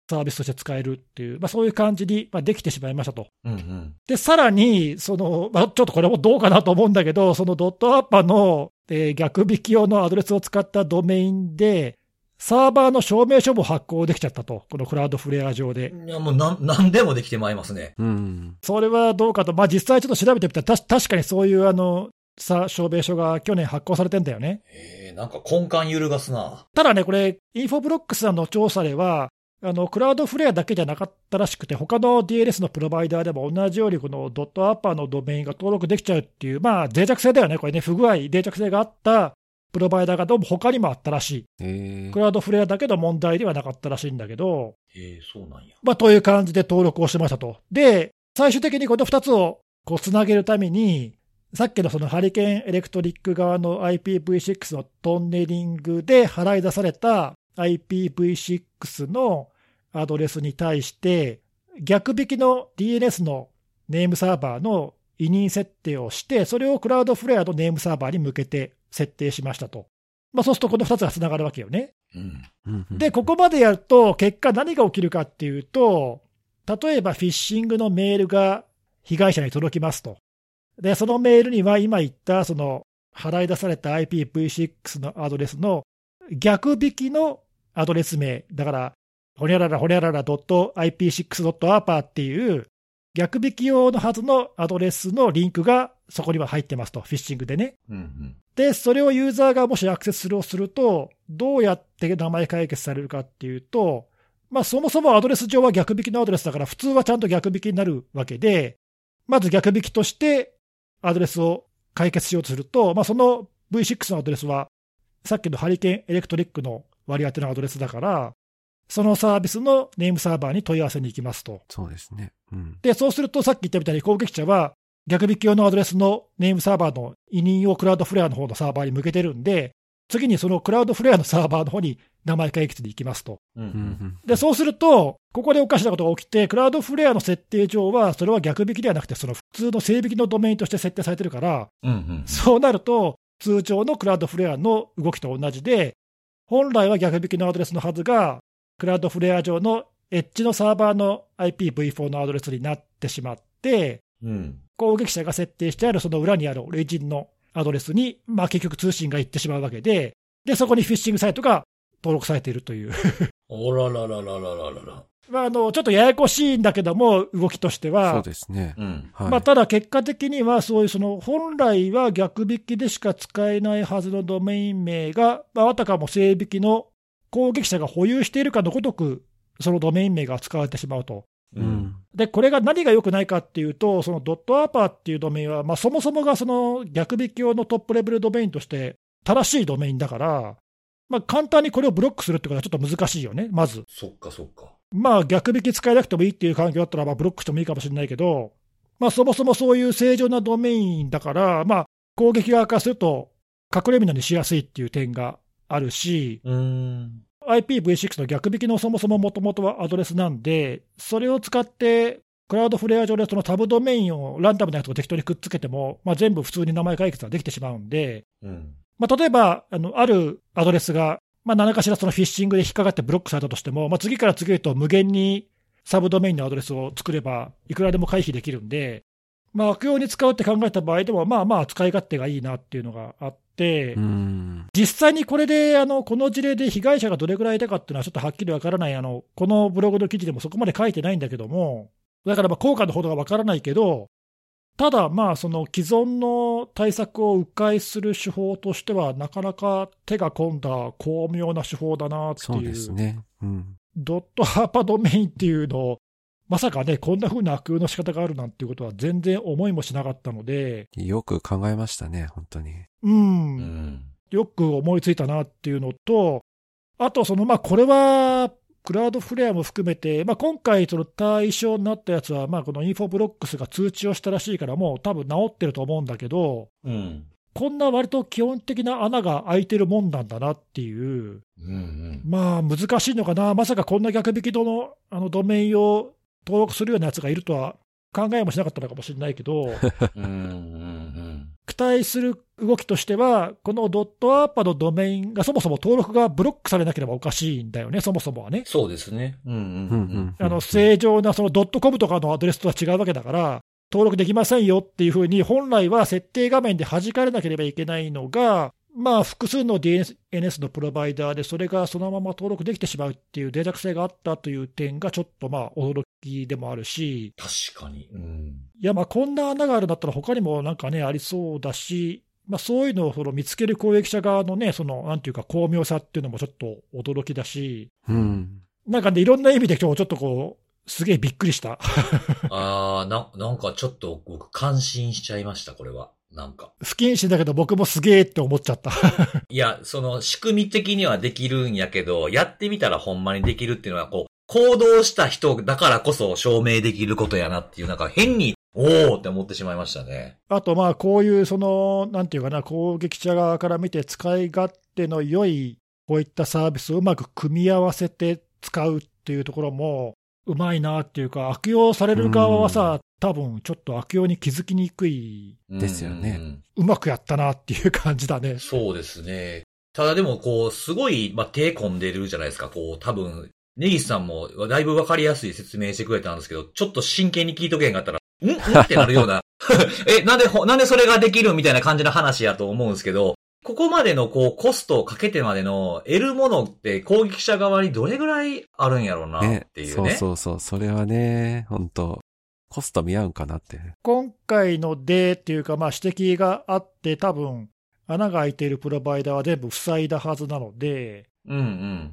サービスとして使えるっていう、まあ、そういう感じにまあできてしまいましたと。 うんうん、 で、さらに、その、まあ、ちょっとこれもどうかなと思うんだけど、そのドットアッパの、えー逆引き用のアドレスを使ったドメインで、サーバーの証明書も発行できちゃったと、このクラウドフレア上で。 いや、もうなん、なんでもできてまいりますね。 うん。 それはどうかと、まあ、実際ちょっと調べてみたら、た確かにそういうあのさ証明書が去年発行されてんだよね。 えー、なんか根幹揺るがすな。 ただね、これ、インフォブロックスさんの調査では、あのクラウドフレアだけじゃなかったらしくて、他の ディーエルエス のプロバイダーでも同じように、このドットアッパーのドメインが登録できちゃうっていう、まあ、脆弱性だよね、これね、不具合、脆弱性があったプロバイダーがどうも他にもあったらしい。 えー、 クラウドフレアだけど問題ではなかったらしいんだけど、 えー、そうなんや。 まあ、という感じで登録をしてましたと。で、最終的にこのふたつをこうつなげるために、さっきのそのハリケーンエレクトリック側の アイピーブイシックス のトンネリングで払い出された アイピーブイシックス のアドレスに対して、逆引きの ディーエヌエス のネームサーバーの委任設定をして、それをクラウドフレアのネームサーバーに向けて設定しましたと。まあ、そうするとこのふたつがつながるわけよね。 うんで、ここまでやると、結果何が起きるかっていうと、例えばフィッシングのメールが被害者に届きますと。で、そのメールには今言ったその払い出された アイピーブイシックス のアドレスの逆引きのアドレス名、だから、ほにゃららほにゃらら アイピーシックスドットアーパー っていう逆引き用のはずのアドレスのリンクがそこには入ってますと、フィッシングでね。 うんうんで、それをユーザーがもしアクセスするをすると、どうやって名前解決されるかっていうと、まあそもそもアドレス上は逆引きのアドレスだから、普通はちゃんと逆引きになるわけで、まず逆引きとしてアドレスを解決しようとすると、まあその ブイシックス のアドレスは、さっきのハリケーンエレクトリックの割り当てのアドレスだから、そのサービスのネームサーバーに問い合わせに行きますと。 そうですね。うん。 で、そうするとさっき言ったみたいに攻撃者は、逆引き用のアドレスのネームサーバーの委任をクラウドフレアの方のサーバーに向けてるんで、次にそのクラウドフレアのサーバーの方に名前解決に行きますと。 うんううんんで、そうすると、ここでおかしなことが起きて、クラウドフレアの設定上は、それは逆引きではなくて、その普通の正引きのドメインとして設定されてるから、 うんうんそうなると、通常のクラウドフレアの動きと同じで、本来は逆引きのアドレスのはずが、クラウドフレア上のエッジのサーバーの アイピーブイフォー のアドレスになってしまって、 うん攻撃者が設定してあるその裏にあるオリジンのアドレスに、まあ、結局通信が行ってしまうわけで、でそこにフィッシングサイトが登録されているというおらららららららら。 まあ、あのちょっとややこしいんだけども、動きとしては。 そうですね。 うんはい。 まあ、ただ結果的には、そういうその本来は逆引きでしか使えないはずのドメイン名が、まあ、あたかも正引きの攻撃者が保有しているかのごとく、そのドメイン名が使われてしまうと。 ううんん。 で、これが何が良くないかっていうと、そのドットアーパーっていうドメインは、まあ、そもそもがその逆引き用のトップレベルドメインとして正しいドメインだから、まあ、簡単にこれをブロックするってことはちょっと難しいよね、まず。 そっかそっか。 まあ、逆引き使えなくてもいいっていう環境だったら、まあブロックしてもいいかもしれないけど、まあ、そもそもそういう正常なドメインだから、まあ、攻撃側からすると、隠れ蓑にしやすいっていう点があるし、 うーん。 アイピーブイシックス の逆引きのそもそももともとはアドレスなんで、それを使って、クラウドフレア上でそのタブドメインをランダムなやつを適当にくっつけても、まあ、全部普通に名前解決ができてしまうんで、 うん。 まあ、例えばあの、あるアドレスが、まあ、何かしらそのフィッシングで引っかかってブロックされたとしても、まあ、次から次へと無限にサブドメインのアドレスを作れば、いくらでも回避できるんで、まあ、悪用に使うって考えた場合でも、まあまあ使い勝手がいいなっていうのがあって、 うん。 実際にこれで、あのこの事例で被害者がどれぐらいいたかっていうのは、ちょっとはっきりわからない、あのこのブログの記事でもそこまで書いてないんだけども、だからまあ効果のほどがわからないけど、ただ、まあその既存の対策を迂回する手法としては、なかなか手が込んだ巧妙な手法だなっていう、 そうですね。うん。 ドットハーパドメインっていうのを、まさかね、こんな風な悪用の仕方があるなんていうことは全然思いもしなかったので、 よく考えましたね、本当に。 うん、 うん。 よく思いついたなっていうのと、あとその、まあ、これはクラウドフレアも含めて、まあ、今回、その対象になったやつは、まあ、このインフォブロックスが通知をしたらしいから、もう多分治ってると思うんだけど、 うん。 こんな割と基本的な穴が開いてるもんなんだなっていう、 うんうん。 まあ難しいのかな、まさかこんな逆引きのあのドメインを登録するようなやつがいるとは考えもしなかったのかもしれないけど、 うんうんうん、 期待する動きとしては、このドットアーパのドメインがそもそも登録がブロックされなければおかしいんだよね、そもそもはね。 そうですね。うんうんうんあの正常なそのドットコムとかのアドレスとは違うわけだから、登録できませんよっていうふうに、本来は設定画面で弾かれなければいけないのが、まあ、複数の ディーエヌエス のプロバイダーで、それがそのまま登録できてしまうっていう脆弱性があったという点が、ちょっとまあ驚きでもあるし、 確かに、うん、 いや、まあこんな穴があるんだったら、他にもなんかね、ありそうだし、まあ、そういうのをその見つける攻撃者側のね、そのなんていうか、巧妙さっていうのもちょっと驚きだし、 うん、 なんかね、いろんな意味で今日ちょっとこう、すげえびっくりした。 ああ、な、なんかちょっと僕感心しちゃいました、これは。なんか。 不謹慎だけど僕もすげえって思っちゃった。 いや、その仕組み的にはできるんやけど、やってみたらほんまにできるっていうのは、こう、行動した人だからこそ証明できることやなっていう、なんか変に、おーって思ってしまいましたね。 あとまあ、こういうその、なんていうかな、攻撃者側から見て使い勝手の良い、こういったサービスをうまく組み合わせて使うっていうところも、うまいなっていうか、悪用される側はさ、多分ちょっと悪用に気づきにくい。 ですよね。 うまくやったなっていう感じだね。 そうですね。ただでもこう、すごい、まあ、手込んでるじゃないですか。こう、多分、根岸さんもだいぶわかりやすい説明してくれたんですけど、ちょっと真剣に聞いとけへんかったら、んんってなるような。え、なんで、なんでそれができるみたいな感じの話やと思うんですけど、ここまでのこう、コストをかけてまでの得るものって攻撃者側にどれぐらいあるんやろうなっていうね。 ね、そうそうそう。それはね、本当コスト見合うんかなって。 今回のでっていうか、まあ指摘があって、多分穴が開いているプロバイダーは全部塞いだはずなので、 うんうん。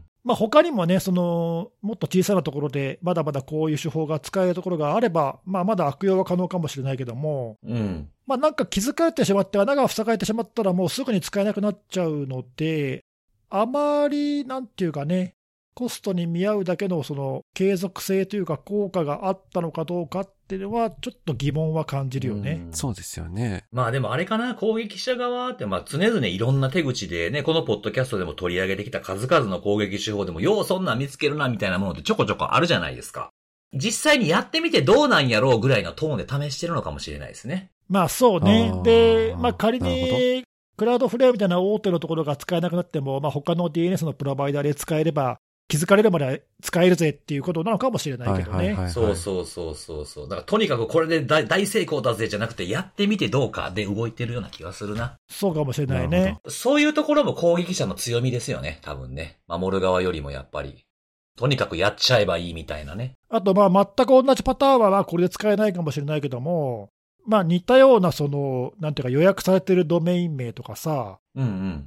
まあ、他にもね、そのもっと小さなところで、まだまだこういう手法が使えるところがあれば、まあ、まだ悪用は可能かもしれないけども、 うん、 まあ、なんか気づかれてしまって、穴が塞がれてしまったら、もうすぐに使えなくなっちゃうので、あまりなんていうかね、コストに見合うだけのその継続性というか、効果があったのかどうかっていうのは、ちょっと疑問は感じるよね。 うん、そうですよね。 まあでもあれかな、攻撃者側って、まあ常々いろんな手口でね、このポッドキャストでも取り上げてきた数々の攻撃手法でも、ようそんなん見つけるなみたいなものってちょこちょこあるじゃないですか。実際にやってみてどうなんやろうぐらいのトーンで試してるのかもしれないですね。 まあそうね。で、まあ仮に、クラウドフレアみたいな大手のところが使えなくなっても、まあ他の ディーエヌエス のプロバイダーで使えれば、気づかれるまで使えるぜっていうことなのかもしれないけどね。はいはいはいはい、 そうそうそうそうそう。だからとにかくこれで 大, 大成功だぜじゃなくて、やってみてどうかで動いてるような気がするな。 そうかもしれないね。 そういうところも攻撃者の強みですよね、多分ね。守る側よりもやっぱり。とにかくやっちゃえばいいみたいなね。 あとまあ全く同じパターンはこれで使えないかもしれないけども、まあ似たようなその、なんていうか予約されてるドメイン名とかさ、 うんうん、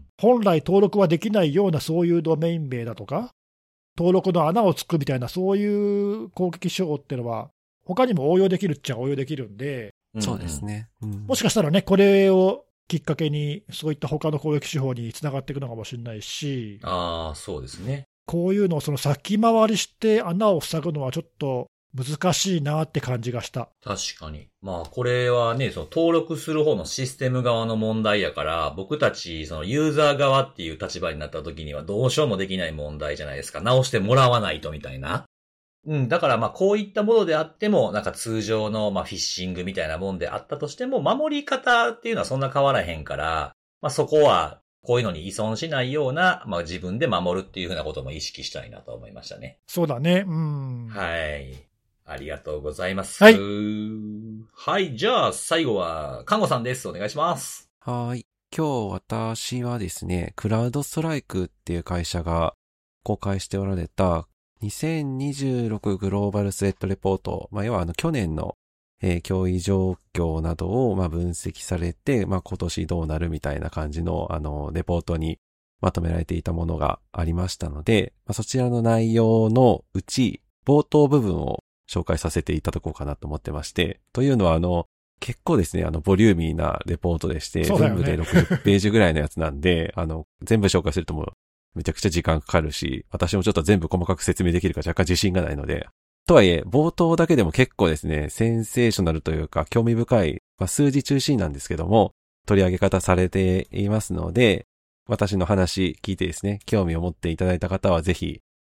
本来登録はできないようなそういうドメイン名だとか、登録の穴をつくみたいな、そういう攻撃手法っていうのは、他にも応用できるっちゃ応用できるんで、 そうですね、うん、 もしかしたらね、これをきっかけに、そういった他の攻撃手法につながっていくのかもしれないし、 ああ、そうですね。 こういうのをその先回りして穴を塞ぐのはちょっと難しいなって感じがした。 確かに。まあこれはね、その登録する方のシステム側の問題やから、僕たちそのユーザー側っていう立場になった時にはどうしようもできない問題じゃないですか。直してもらわないとみたいな。うん、だからまあこういったものであっても、なんか通常のまあフィッシングみたいなもんであったとしても、守り方っていうのはそんな変わらへんから、まあそこはこういうのに依存しないような、まあ自分で守るっていうふうなことも意識したいなと思いましたね。 そうだね。うん。 はい。ありがとうございます。 はい。 はい。じゃあ、最後は、看護さんです。お願いします。 はい。今日私はですね、クラウドストライクっていう会社が公開しておられたにせんにじゅうろくグローバルスレッドレポート、まあ、要はあの去年の、えー、脅威状況などをまあ分析されて、まあ、今年どうなるみたいな感じのあのレポートにまとめられていたものがありましたので、まあ、そちらの内容のうち冒頭部分を紹介させていただこうかなと思ってまして、というのはあの結構ですね、あのボリューミーなレポートでして、ね、全部でろくじゅっページぐらいのやつなんで、あの全部紹介するともうめちゃくちゃ時間かかるし、私もちょっと全部細かく説明できるか若干自信がないので、とはいえ冒頭だけでも結構ですね、センセーショナルというか興味深い、まあ、数字中心なんですけども取り上げ方されていますので、私の話聞いてですね、興味を持っていただいた方はぜひ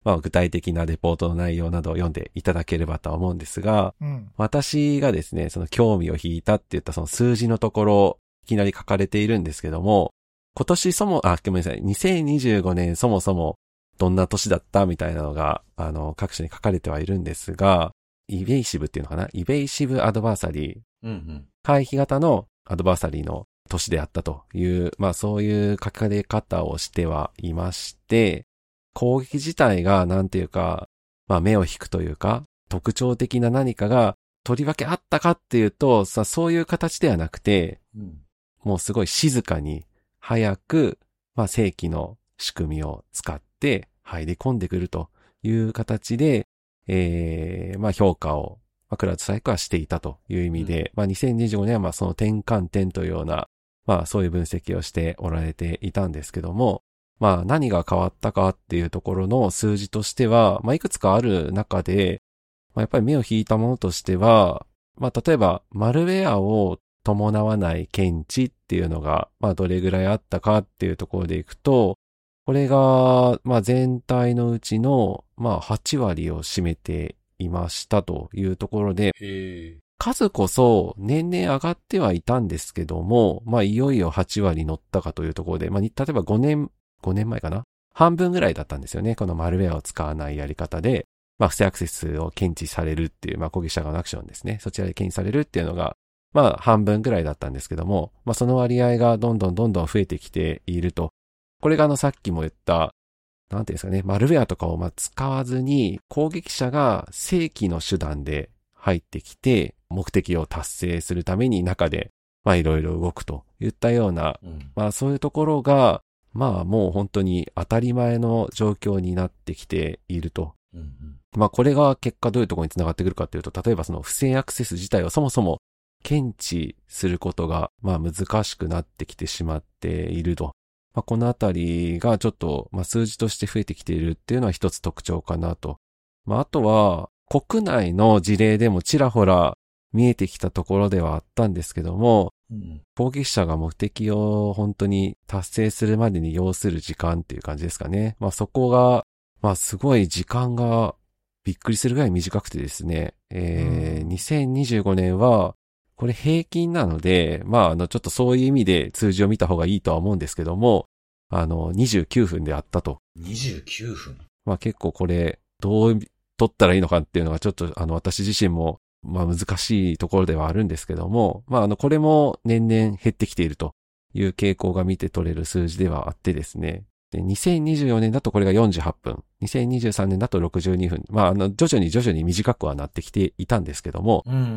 まあ具体的なレポートの内容などを読んでいただければとは思うんですが、 うん、 私がですね、その興味を引いたって言ったその数字のところ、いきなり書かれているんですけども、今年そも、あ、ごめんなさい、にせんにじゅうごねんそもそもどんな年だったみたいなのが、あの、各所に書かれてはいるんですが、イベイシブっていうのかなイベイシブアドバーサリー。 うんうん。 回避型のアドバーサリーの年であったという、まあそういう書かれ方をしてはいまして、攻撃自体がなんていうか、まあ目を引くというか、特徴的な何かがとりわけあったかっていうと、さ、そういう形ではなくて、うん、もうすごい静かに、早く、まあ正規の仕組みを使って入り込んでくるという形で、えー、まあ評価を、まあ、クラウドストライクはしていたという意味で、うん、まあにせんにじゅうごねんはまあその転換点というような、まあそういう分析をしておられていたんですけども、まあ何が変わったかっていうところの数字としては、まあいくつかある中で、まあ、やっぱり目を引いたものとしては、まあ例えばマルウェアを伴わない検知っていうのが、まあどれぐらいあったかっていうところでいくと、これが、まあ全体のうちの、まあはちわりを占めていましたというところで、数こそ年々上がってはいたんですけども、まあいよいよはちわり乗ったかというところで、まあ例えばごねん、ごねんまえかな半分ぐらいだったんですよね。このマルウェアを使わないやり方で、まあ不正アクセスを検知されるっていう、まあ攻撃者側のアクションですね。そちらで検知されるっていうのが、まあ半分ぐらいだったんですけども、まあその割合がどんどんどんどん増えてきていると。これがあのさっきも言った、なんていうんですかね、マルウェアとかをまあ使わずに攻撃者が正規の手段で入ってきて目的を達成するために中でまあいろいろ動くといったような、うん、まあそういうところがまあもう本当に当たり前の状況になってきていると。うんうん、まあこれが結果どういうところにつながってくるかというと、例えばその不正アクセス自体をそもそも検知することがまあ難しくなってきてしまっていると。まあ、このあたりがちょっと、まあ、数字として増えてきているっていうのは一つ特徴かなと。まあ、あとは、国内の事例でもちらほら見えてきたところではあったんですけども、うん、攻撃者が目的を本当に達成するまでに要する時間っていう感じですかね。まあ、そこが、まあ、すごい時間がびっくりするぐらい短くてですね、えーうん、にせんにじゅうごねんは、これ平均なので、まあ、あの、ちょっとそういう意味で数字を見た方がいいとは思うんですけども、あの、にじゅうきゅうふんであったと。 にじゅうきゅうふん？ まあ結構これ、どう取ったらいいのかっていうのがちょっと、あの、私自身も、まあ難しいところではあるんですけども、まああの、これも年々減ってきているという傾向が見て取れる数字ではあってですね。で、にせんにじゅうよねんだとこれがよんじゅうはっぷん。にせんにじゅうさんねんだとろくじゅうにふん。まあ、あの、徐々に徐々に短くはなってきていたんですけども。 うんうんうん。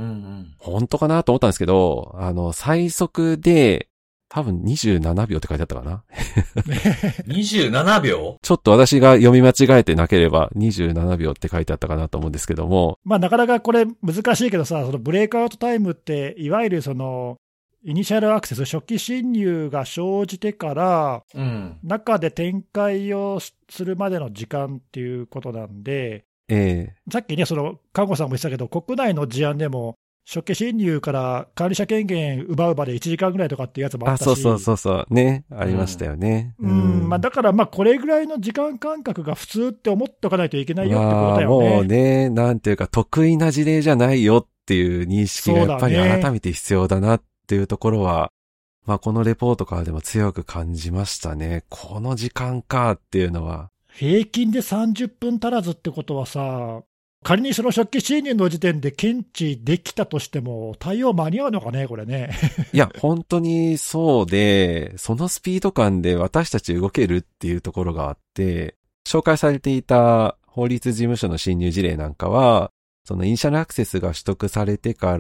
本当かなと思ったんですけど、あの、最速で、多分にじゅうななびょうって書いてあったかなにじゅうななびょうちょっと私が読み間違えてなければにじゅうななびょうって書いてあったかなと思うんですけども。 まあなかなかこれ難しいけどさ、そのブレイクアウトタイムって、いわゆるその、イニシャルアクセス、初期侵入が生じてから、うん、中で展開をするまでの時間っていうことなんで、 えー、 さっきね、その、看護さんも言ってたけど、国内の事案でも、初期侵入から管理者権限奪うまでいちじかんぐらいとかっていうやつもあったし。 あ、そうそうそうそう。ね。ありましたよね。 うん。うん、まあだから、まあこれぐらいの時間感覚が普通って思っておかないといけないよってことだよね。 もうね、なんていうか得意な事例じゃないよっていう認識がやっぱり改めて必要だなっていうところは、まあこのレポートからでも強く感じましたね。この時間かっていうのは。 平均でさんじゅっぷん足らずってことはさ、仮にその初期侵入の時点で検知できたとしても、対応間に合うのかね、これね。 いや、本当にそうで、そのスピード感で私たち動けるっていうところがあって、紹介されていた法律事務所の侵入事例なんかは、そのイニシャルアクセスが取得されてから、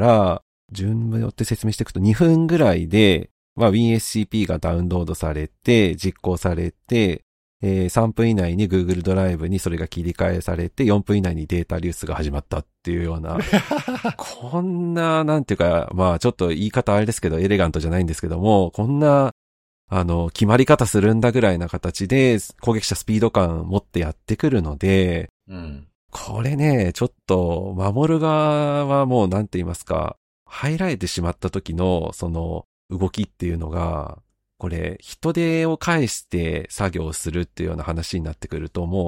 順によって説明していくとにふんぐらいで、まあ ウィンエスシーピー がダウンロードされて、実行されて、えー、さんぷん以内に Google ドライブにそれが切り替えされて、よんぷん以内にデータ流出が始まったっていうような、こんな、なんていうか、まあちょっと言い方あれですけど、エレガントじゃないんですけども、こんな、あの、決まり方するんだぐらいな形で、攻撃者スピード感持ってやってくるので、うん、これね、ちょっと、守る側はもうなんて言いますか、入られてしまった時の、その、動きっていうのが、これ、人手を介して作業するっていうような話になってくると、も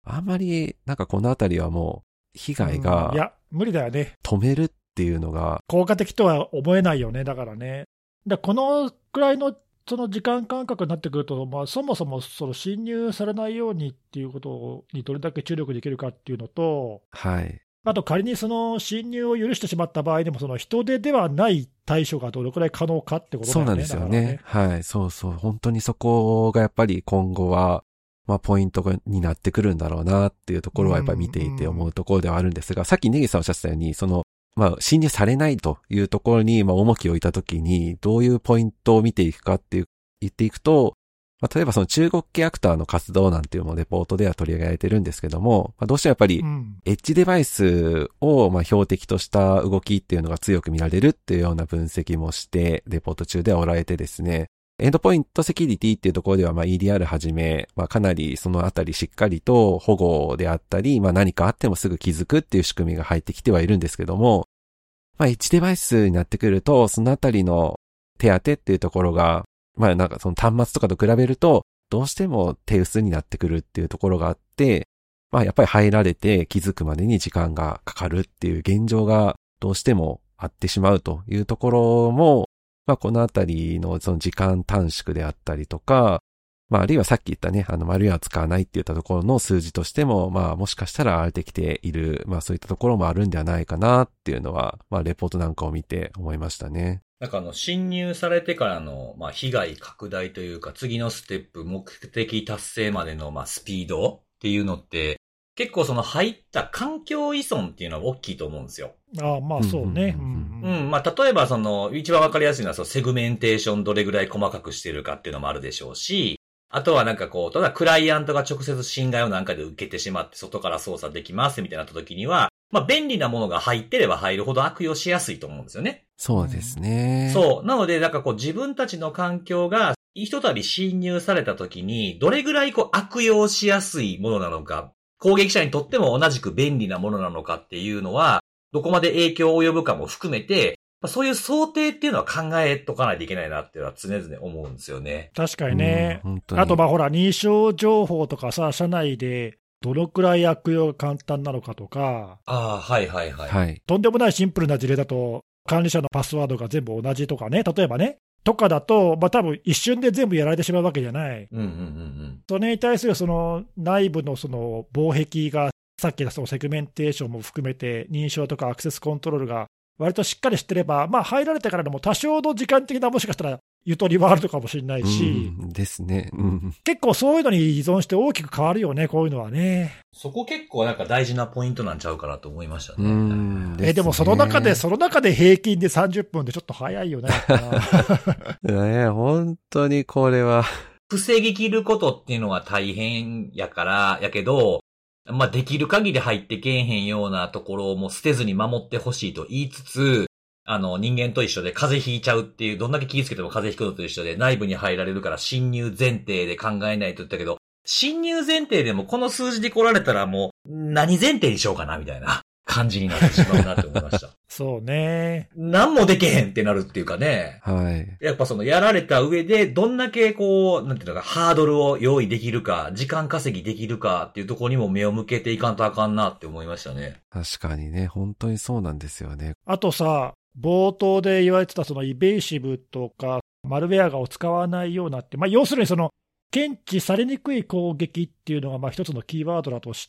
あんまり、なんかこのあたりはもう、被害が、 うん、いや、無理だよね。 止めるっていうのが。 効果的とは思えないよね、だからね。だからこのくらいのその時間間隔になってくると、まあ、そもそもその侵入されないようにっていうことにどれだけ注力できるかっていうのと、 はい。 あと仮にその侵入を許してしまった場合でも、その人手ではない対処がどれくらい可能かってことだよね。 そうなんですよね。ねはい。そうそう。本当にそこがやっぱり今後は、まあ、ポイントになってくるんだろうなっていうところはやっぱり見ていて思うところではあるんですが、うんうん、さっきネギさんおっしゃってたように、その、まあ、侵入されないというところに、まあ、重きを置いたときに、どういうポイントを見ていくかっていう、言っていくと、まあ、例えばその中国系アクターの活動なんていうのもレポートでは取り上げられてるんですけども、まあ、どうしてもやっぱり、エッジデバイスを、まあ、標的とした動きっていうのが強く見られるっていうような分析もして、レポート中ではおられてですね、エンドポイントセキュリティっていうところでは、まあ イーディーアール はじめ、まあかなりそのあたりしっかりと保護であったり、まあ何かあってもすぐ気づくっていう仕組みが入ってきてはいるんですけども、まあエッジデバイスになってくると、そのあたりの手当っていうところが、まあなんかその端末とかと比べると、どうしても手薄になってくるっていうところがあって、まあやっぱり入られて気づくまでに時間がかかるっていう現状がどうしてもあってしまうというところも、まあこのあたりのその時間短縮であったりとか、まああるいはさっき言ったね、あのマルウェアを使わないって言ったところの数字としても、まあもしかしたら荒れてきている、まあそういったところもあるんではないかなっていうのは、まあレポートなんかを見て思いましたね。 なんかあの、侵入されてからの、まあ被害拡大というか、次のステップ、目的達成までの、まあスピードっていうのって、結構その入った環境依存っていうのは大きいと思うんですよ。 ああ、まあそうね。 うん、うん。まあ例えばその、一番わかりやすいのはそのセグメンテーションどれぐらい細かくしてるかっていうのもあるでしょうし、あとはなんかこう、ただクライアントが直接侵害をなんかで受けてしまって外から操作できますみたいなった時には、まあ便利なものが入ってれば入るほど悪用しやすいと思うんですよね。 そうですね。 そう。なので、なんかこう自分たちの環境がひとたび侵入された時に、どれぐらいこう悪用しやすいものなのか、攻撃者にとっても同じく便利なものなのかっていうのは、どこまで影響を及ぶかも含めて、そういう想定っていうのは考えとかないといけないなっていうのは常々思うんですよね。 確かにね。 うん、にあとまあほら、認証情報とかさ、社内でどのくらい悪用が簡単なのかとか。 ああ、はいはいはい。 はい。 とんでもないシンプルな事例だと、管理者のパスワードが全部同じとかね、例えばね。とかだと、まあ多分一瞬で全部やられてしまうわけじゃない。 うんうんうんうん。 それに対するその内部のその防壁が、さっきのそのセグメンテーションも含めて、認証とかアクセスコントロールが割としっかりしてれば、まあ入られてからでも多少の時間的なもしかしたらゆとりはあるのかもしれないし、 うんですね、うん。 結構そういうのに依存して大きく変わるよね、こういうのはね。 そこ結構なんか大事なポイントなんちゃうかなと思いましたね。 うんですね。 え、でもその中で、その中で平均でさんじゅっぷんでちょっと早いよね。 ね、本当にこれは。 防ぎ切ることっていうのは大変やから、やけど、まあ、できる限り入ってけえへんようなところをもう捨てずに守ってほしいと言いつつ、あの、人間と一緒で風邪ひいちゃうっていう、どんだけ気ぃつけても風邪ひくのと一緒で内部に入られるから侵入前提で考えないと言ったけど、侵入前提でもこの数字で来られたらもう何前提にしようかなみたいな感じになってしまうなって思いました。 そうね。 何もできへんってなるっていうかね。 はい。 やっぱそのやられた上でどんだけこう、なんていうのか、ハードルを用意できるか、時間稼ぎできるかっていうところにも目を向けていかんとあかんなって思いましたね。 確かにね、本当にそうなんですよね。 あとさ、冒頭で言われてたそのイベーシブとかマルウェアを使わないようなって、まあ、要するにその検知されにくい攻撃っていうのがまあ一つのキーワードだとして、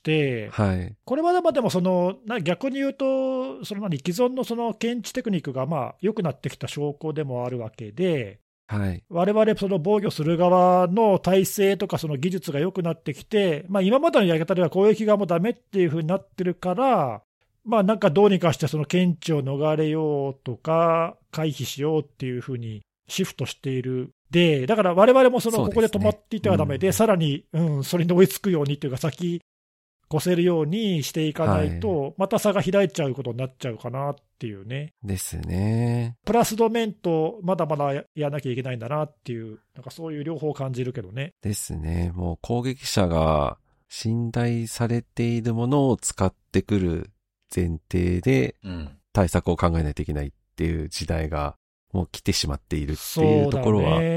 はい、 これはでもその逆に言うと、その何既存のその検知テクニックがまあ良くなってきた証拠でもあるわけで、 はい、 我々その防御する側の体制とかその技術が良くなってきて、まあ、今までのやり方では攻撃側もダメっていう風になってるから、まあ、なんかどうにかしてその検知を逃れようとか回避しようっていう風にシフトしている。で、だから我々もそのここで止まっていてはダメで、さらに、うん、それに追いつくようにっていうか先越せるようにしていかないと、また差が開いちゃうことになっちゃうかなっていうね。 ですね。 プラスドメンとまだまだやらなきゃいけないんだなっていう、なんかそういう両方を感じるけどね。 ですね。もう攻撃者が信頼されているものを使ってくる前提で対策を考えないといけないっていう時代がもう来てしまっているっていうところは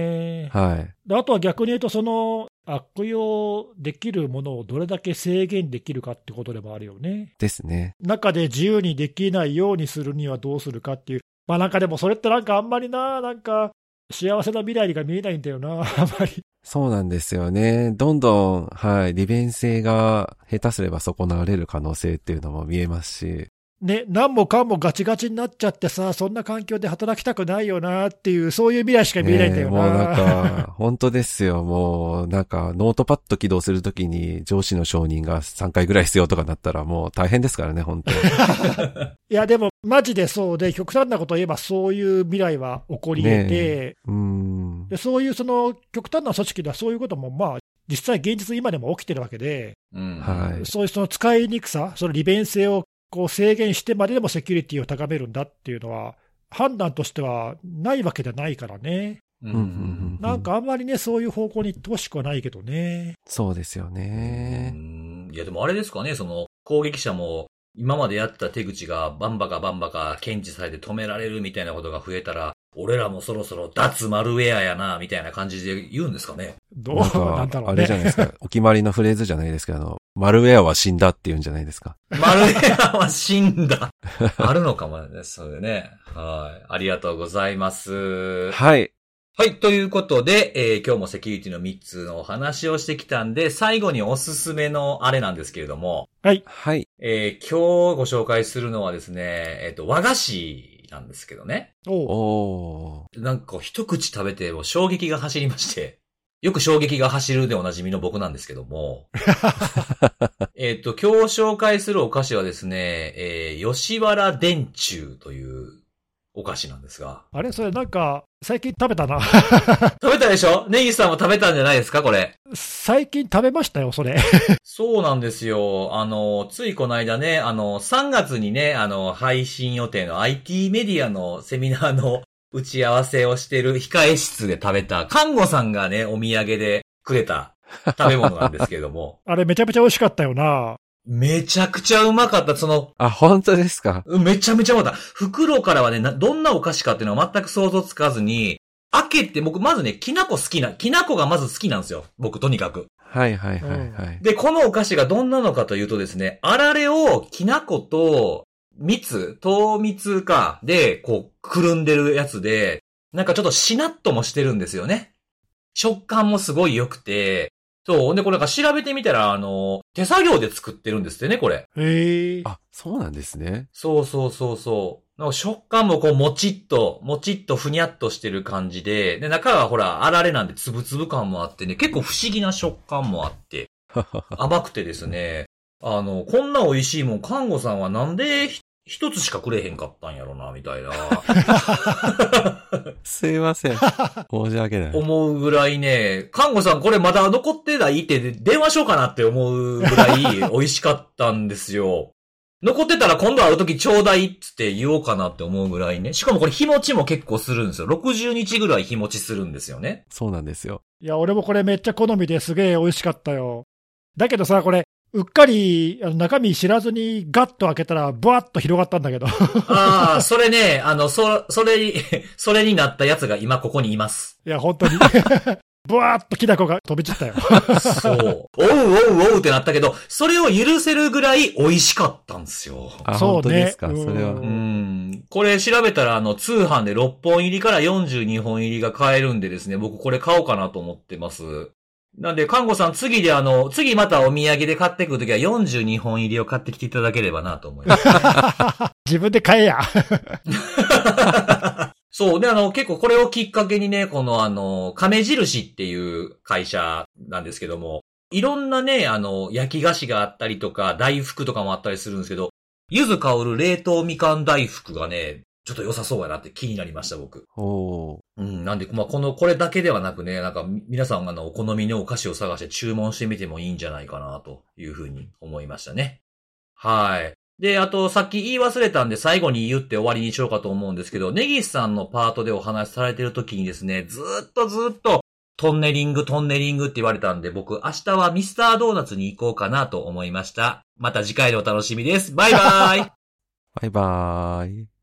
ね。 はい。 であとは逆に言うと、その悪用できるものをどれだけ制限できるかってことでもあるよね。 ですね。 中で自由にできないようにするにはどうするかっていう。まあなんかでもそれってなんかあんまりな、なんか幸せな未来が見えないんだよな、あんまり。 そうなんですよね。どんどん、はい、利便性が下手すれば損なわれる可能性っていうのも見えますし。 ね、何もかもガチガチになっちゃってさ、そんな環境で働きたくないよなっていう、そういう未来しか見えないんだよな。 ね、もうなんか、本当ですよ。もう、なんか、ノートパッド起動するときに上司の承認がさんかいぐらい必要とかなったらもう大変ですからね、本当に。 いや、でも、マジでそうで、極端なことを言えばそういう未来は起こり得て、 うーんでそういうその極端な組織ではそういうことも、まあ、実際現実今でも起きてるわけで、 うんはい。 そういうその使いにくさ、その利便性をこう制限してまででもセキュリティを高めるんだっていうのは、判断としてはないわけじゃないからね。 うんうんなんかあんまりね、そういう方向に行ってほしくはないけどね。 そうですようね。 んいやでもあれですかね、その攻撃者も今までやってた手口がバンバカバンバカ検知されて止められるみたいなことが増えたら、俺らもそろそろ脱マルウェアやなみたいな感じで言うんですかね。 どうなんかなんだろうね。 あれじゃないですか。お決まりのフレーズじゃないですけど、あの、マルウェアは死んだって言うんじゃないですか。 マルウェアは死んだ。あるのかもね、それね。はい。ありがとうございます。 はい。 はい。ということで、えー今日もセキュリティのみっつのお話をしてきたんで、最後におすすめのあれなんですけれども、 はい。 はい。 えー今日ご紹介するのはですね、えっと、和菓子なんですけどね。 おうおー。 なんか一口食べても衝撃が走りまして、よく衝撃が走るでおなじみの僕なんですけども、えっと、今日紹介するお菓子はですね、えー吉原電柱というお菓子なんですが。 あれそれなんか、最近食べたな。 食べたでしょ？ネギさんも食べたんじゃないですかこれ。 最近食べましたよ、それ。 そうなんですよ。あの、ついこの間ね、あの、さんがつにね、あの、配信予定の アイティー メディアのセミナーの打ち合わせをしてる控え室で食べた、看護さんがね、お土産でくれた食べ物なんですけれども。 あれめちゃめちゃ美味しかったよな。 めちゃくちゃうまかった。その、 あ、本当ですか。 めちゃめちゃうまかった。袋からはね、などんなお菓子かっていうのは全く想像つかずに、開けて、僕まずね、きな粉好きな、きな粉がまず好きなんですよ。僕とにかく。 はいはいはいはい。 で、このお菓子がどんなのかというとですね、あられをきな粉と蜜、糖蜜か、で、こう、くるんでるやつで、なんかちょっとしなっともしてるんですよね。食感もすごい良くて、そう。で、これなんか調べてみたら、あの、手作業で作ってるんですってね、これ。 へえ。 あ、そうなんですね。 そうそうそうそう。なんか食感もこう、もちっと、もちっとふにゃっとしてる感じで、で、中はほら、あられなんでつぶつぶ感もあってね、結構不思議な食感もあって、甘くてですね、あの、こんな美味しいもん、看護さんはなんでひ一つしかくれへんかったんやろな、みたいな。 すいません。申し訳ない。 思うぐらいね、看護さんこれまだ残ってないって電話しようかなって思うぐらい美味しかったんですよ。残ってたら今度会うときちょうだいっつって言おうかなって思うぐらいね。しかもこれ日持ちも結構するんですよ。ろくじゅうにちぐらい日持ちするんですよね。 そうなんですよ。 いや、俺もこれめっちゃ好みですげえ美味しかったよ。だけどさ、これ、うっかりあの中身知らずにガッと開けたら、ブワッと広がったんだけど。 ああ、それね、あの、そ、それに、それになったやつが今ここにいます。 いや、本当に。ブワーッときな粉が飛び散ったよ。 そう。おうおうおうってなったけど、それを許せるぐらい美味しかったんですよ。 あ、 そうね本当ですか。 うんそれは。 うん。これ調べたら、あの、通販でろっぽん入りからよんじゅうにほん入りが買えるんでですね、僕これ買おうかなと思ってます。なんで、看護さん次であの、次またお土産で買ってくるときはよんじゅうにほん入りを買ってきていただければなと思います。 自分で買えや。 そう。で、あの、結構これをきっかけにね、このあの、亀印っていう会社なんですけども、いろんなね、あの、焼き菓子があったりとか、大福とかもあったりするんですけど、柚子香る冷凍みかん大福がね、ちょっと良さそうやなって気になりました、僕。 おー。 うん、なんで、まあ、この、これだけではなくね、なんか、皆さんあの、お好みのお菓子を探して注文してみてもいいんじゃないかな、というふうに思いましたね。はい。で、あと、さっき言い忘れたんで、最後に言って終わりにしようかと思うんですけど、ネギスさんのパートでお話しされてる時にですね、ずーっとずーっと、トンネリング、トンネリングって言われたんで、僕、明日はミスタードーナツに行こうかなと思いました。また次回でお楽しみです。バイバーイバイバーイ。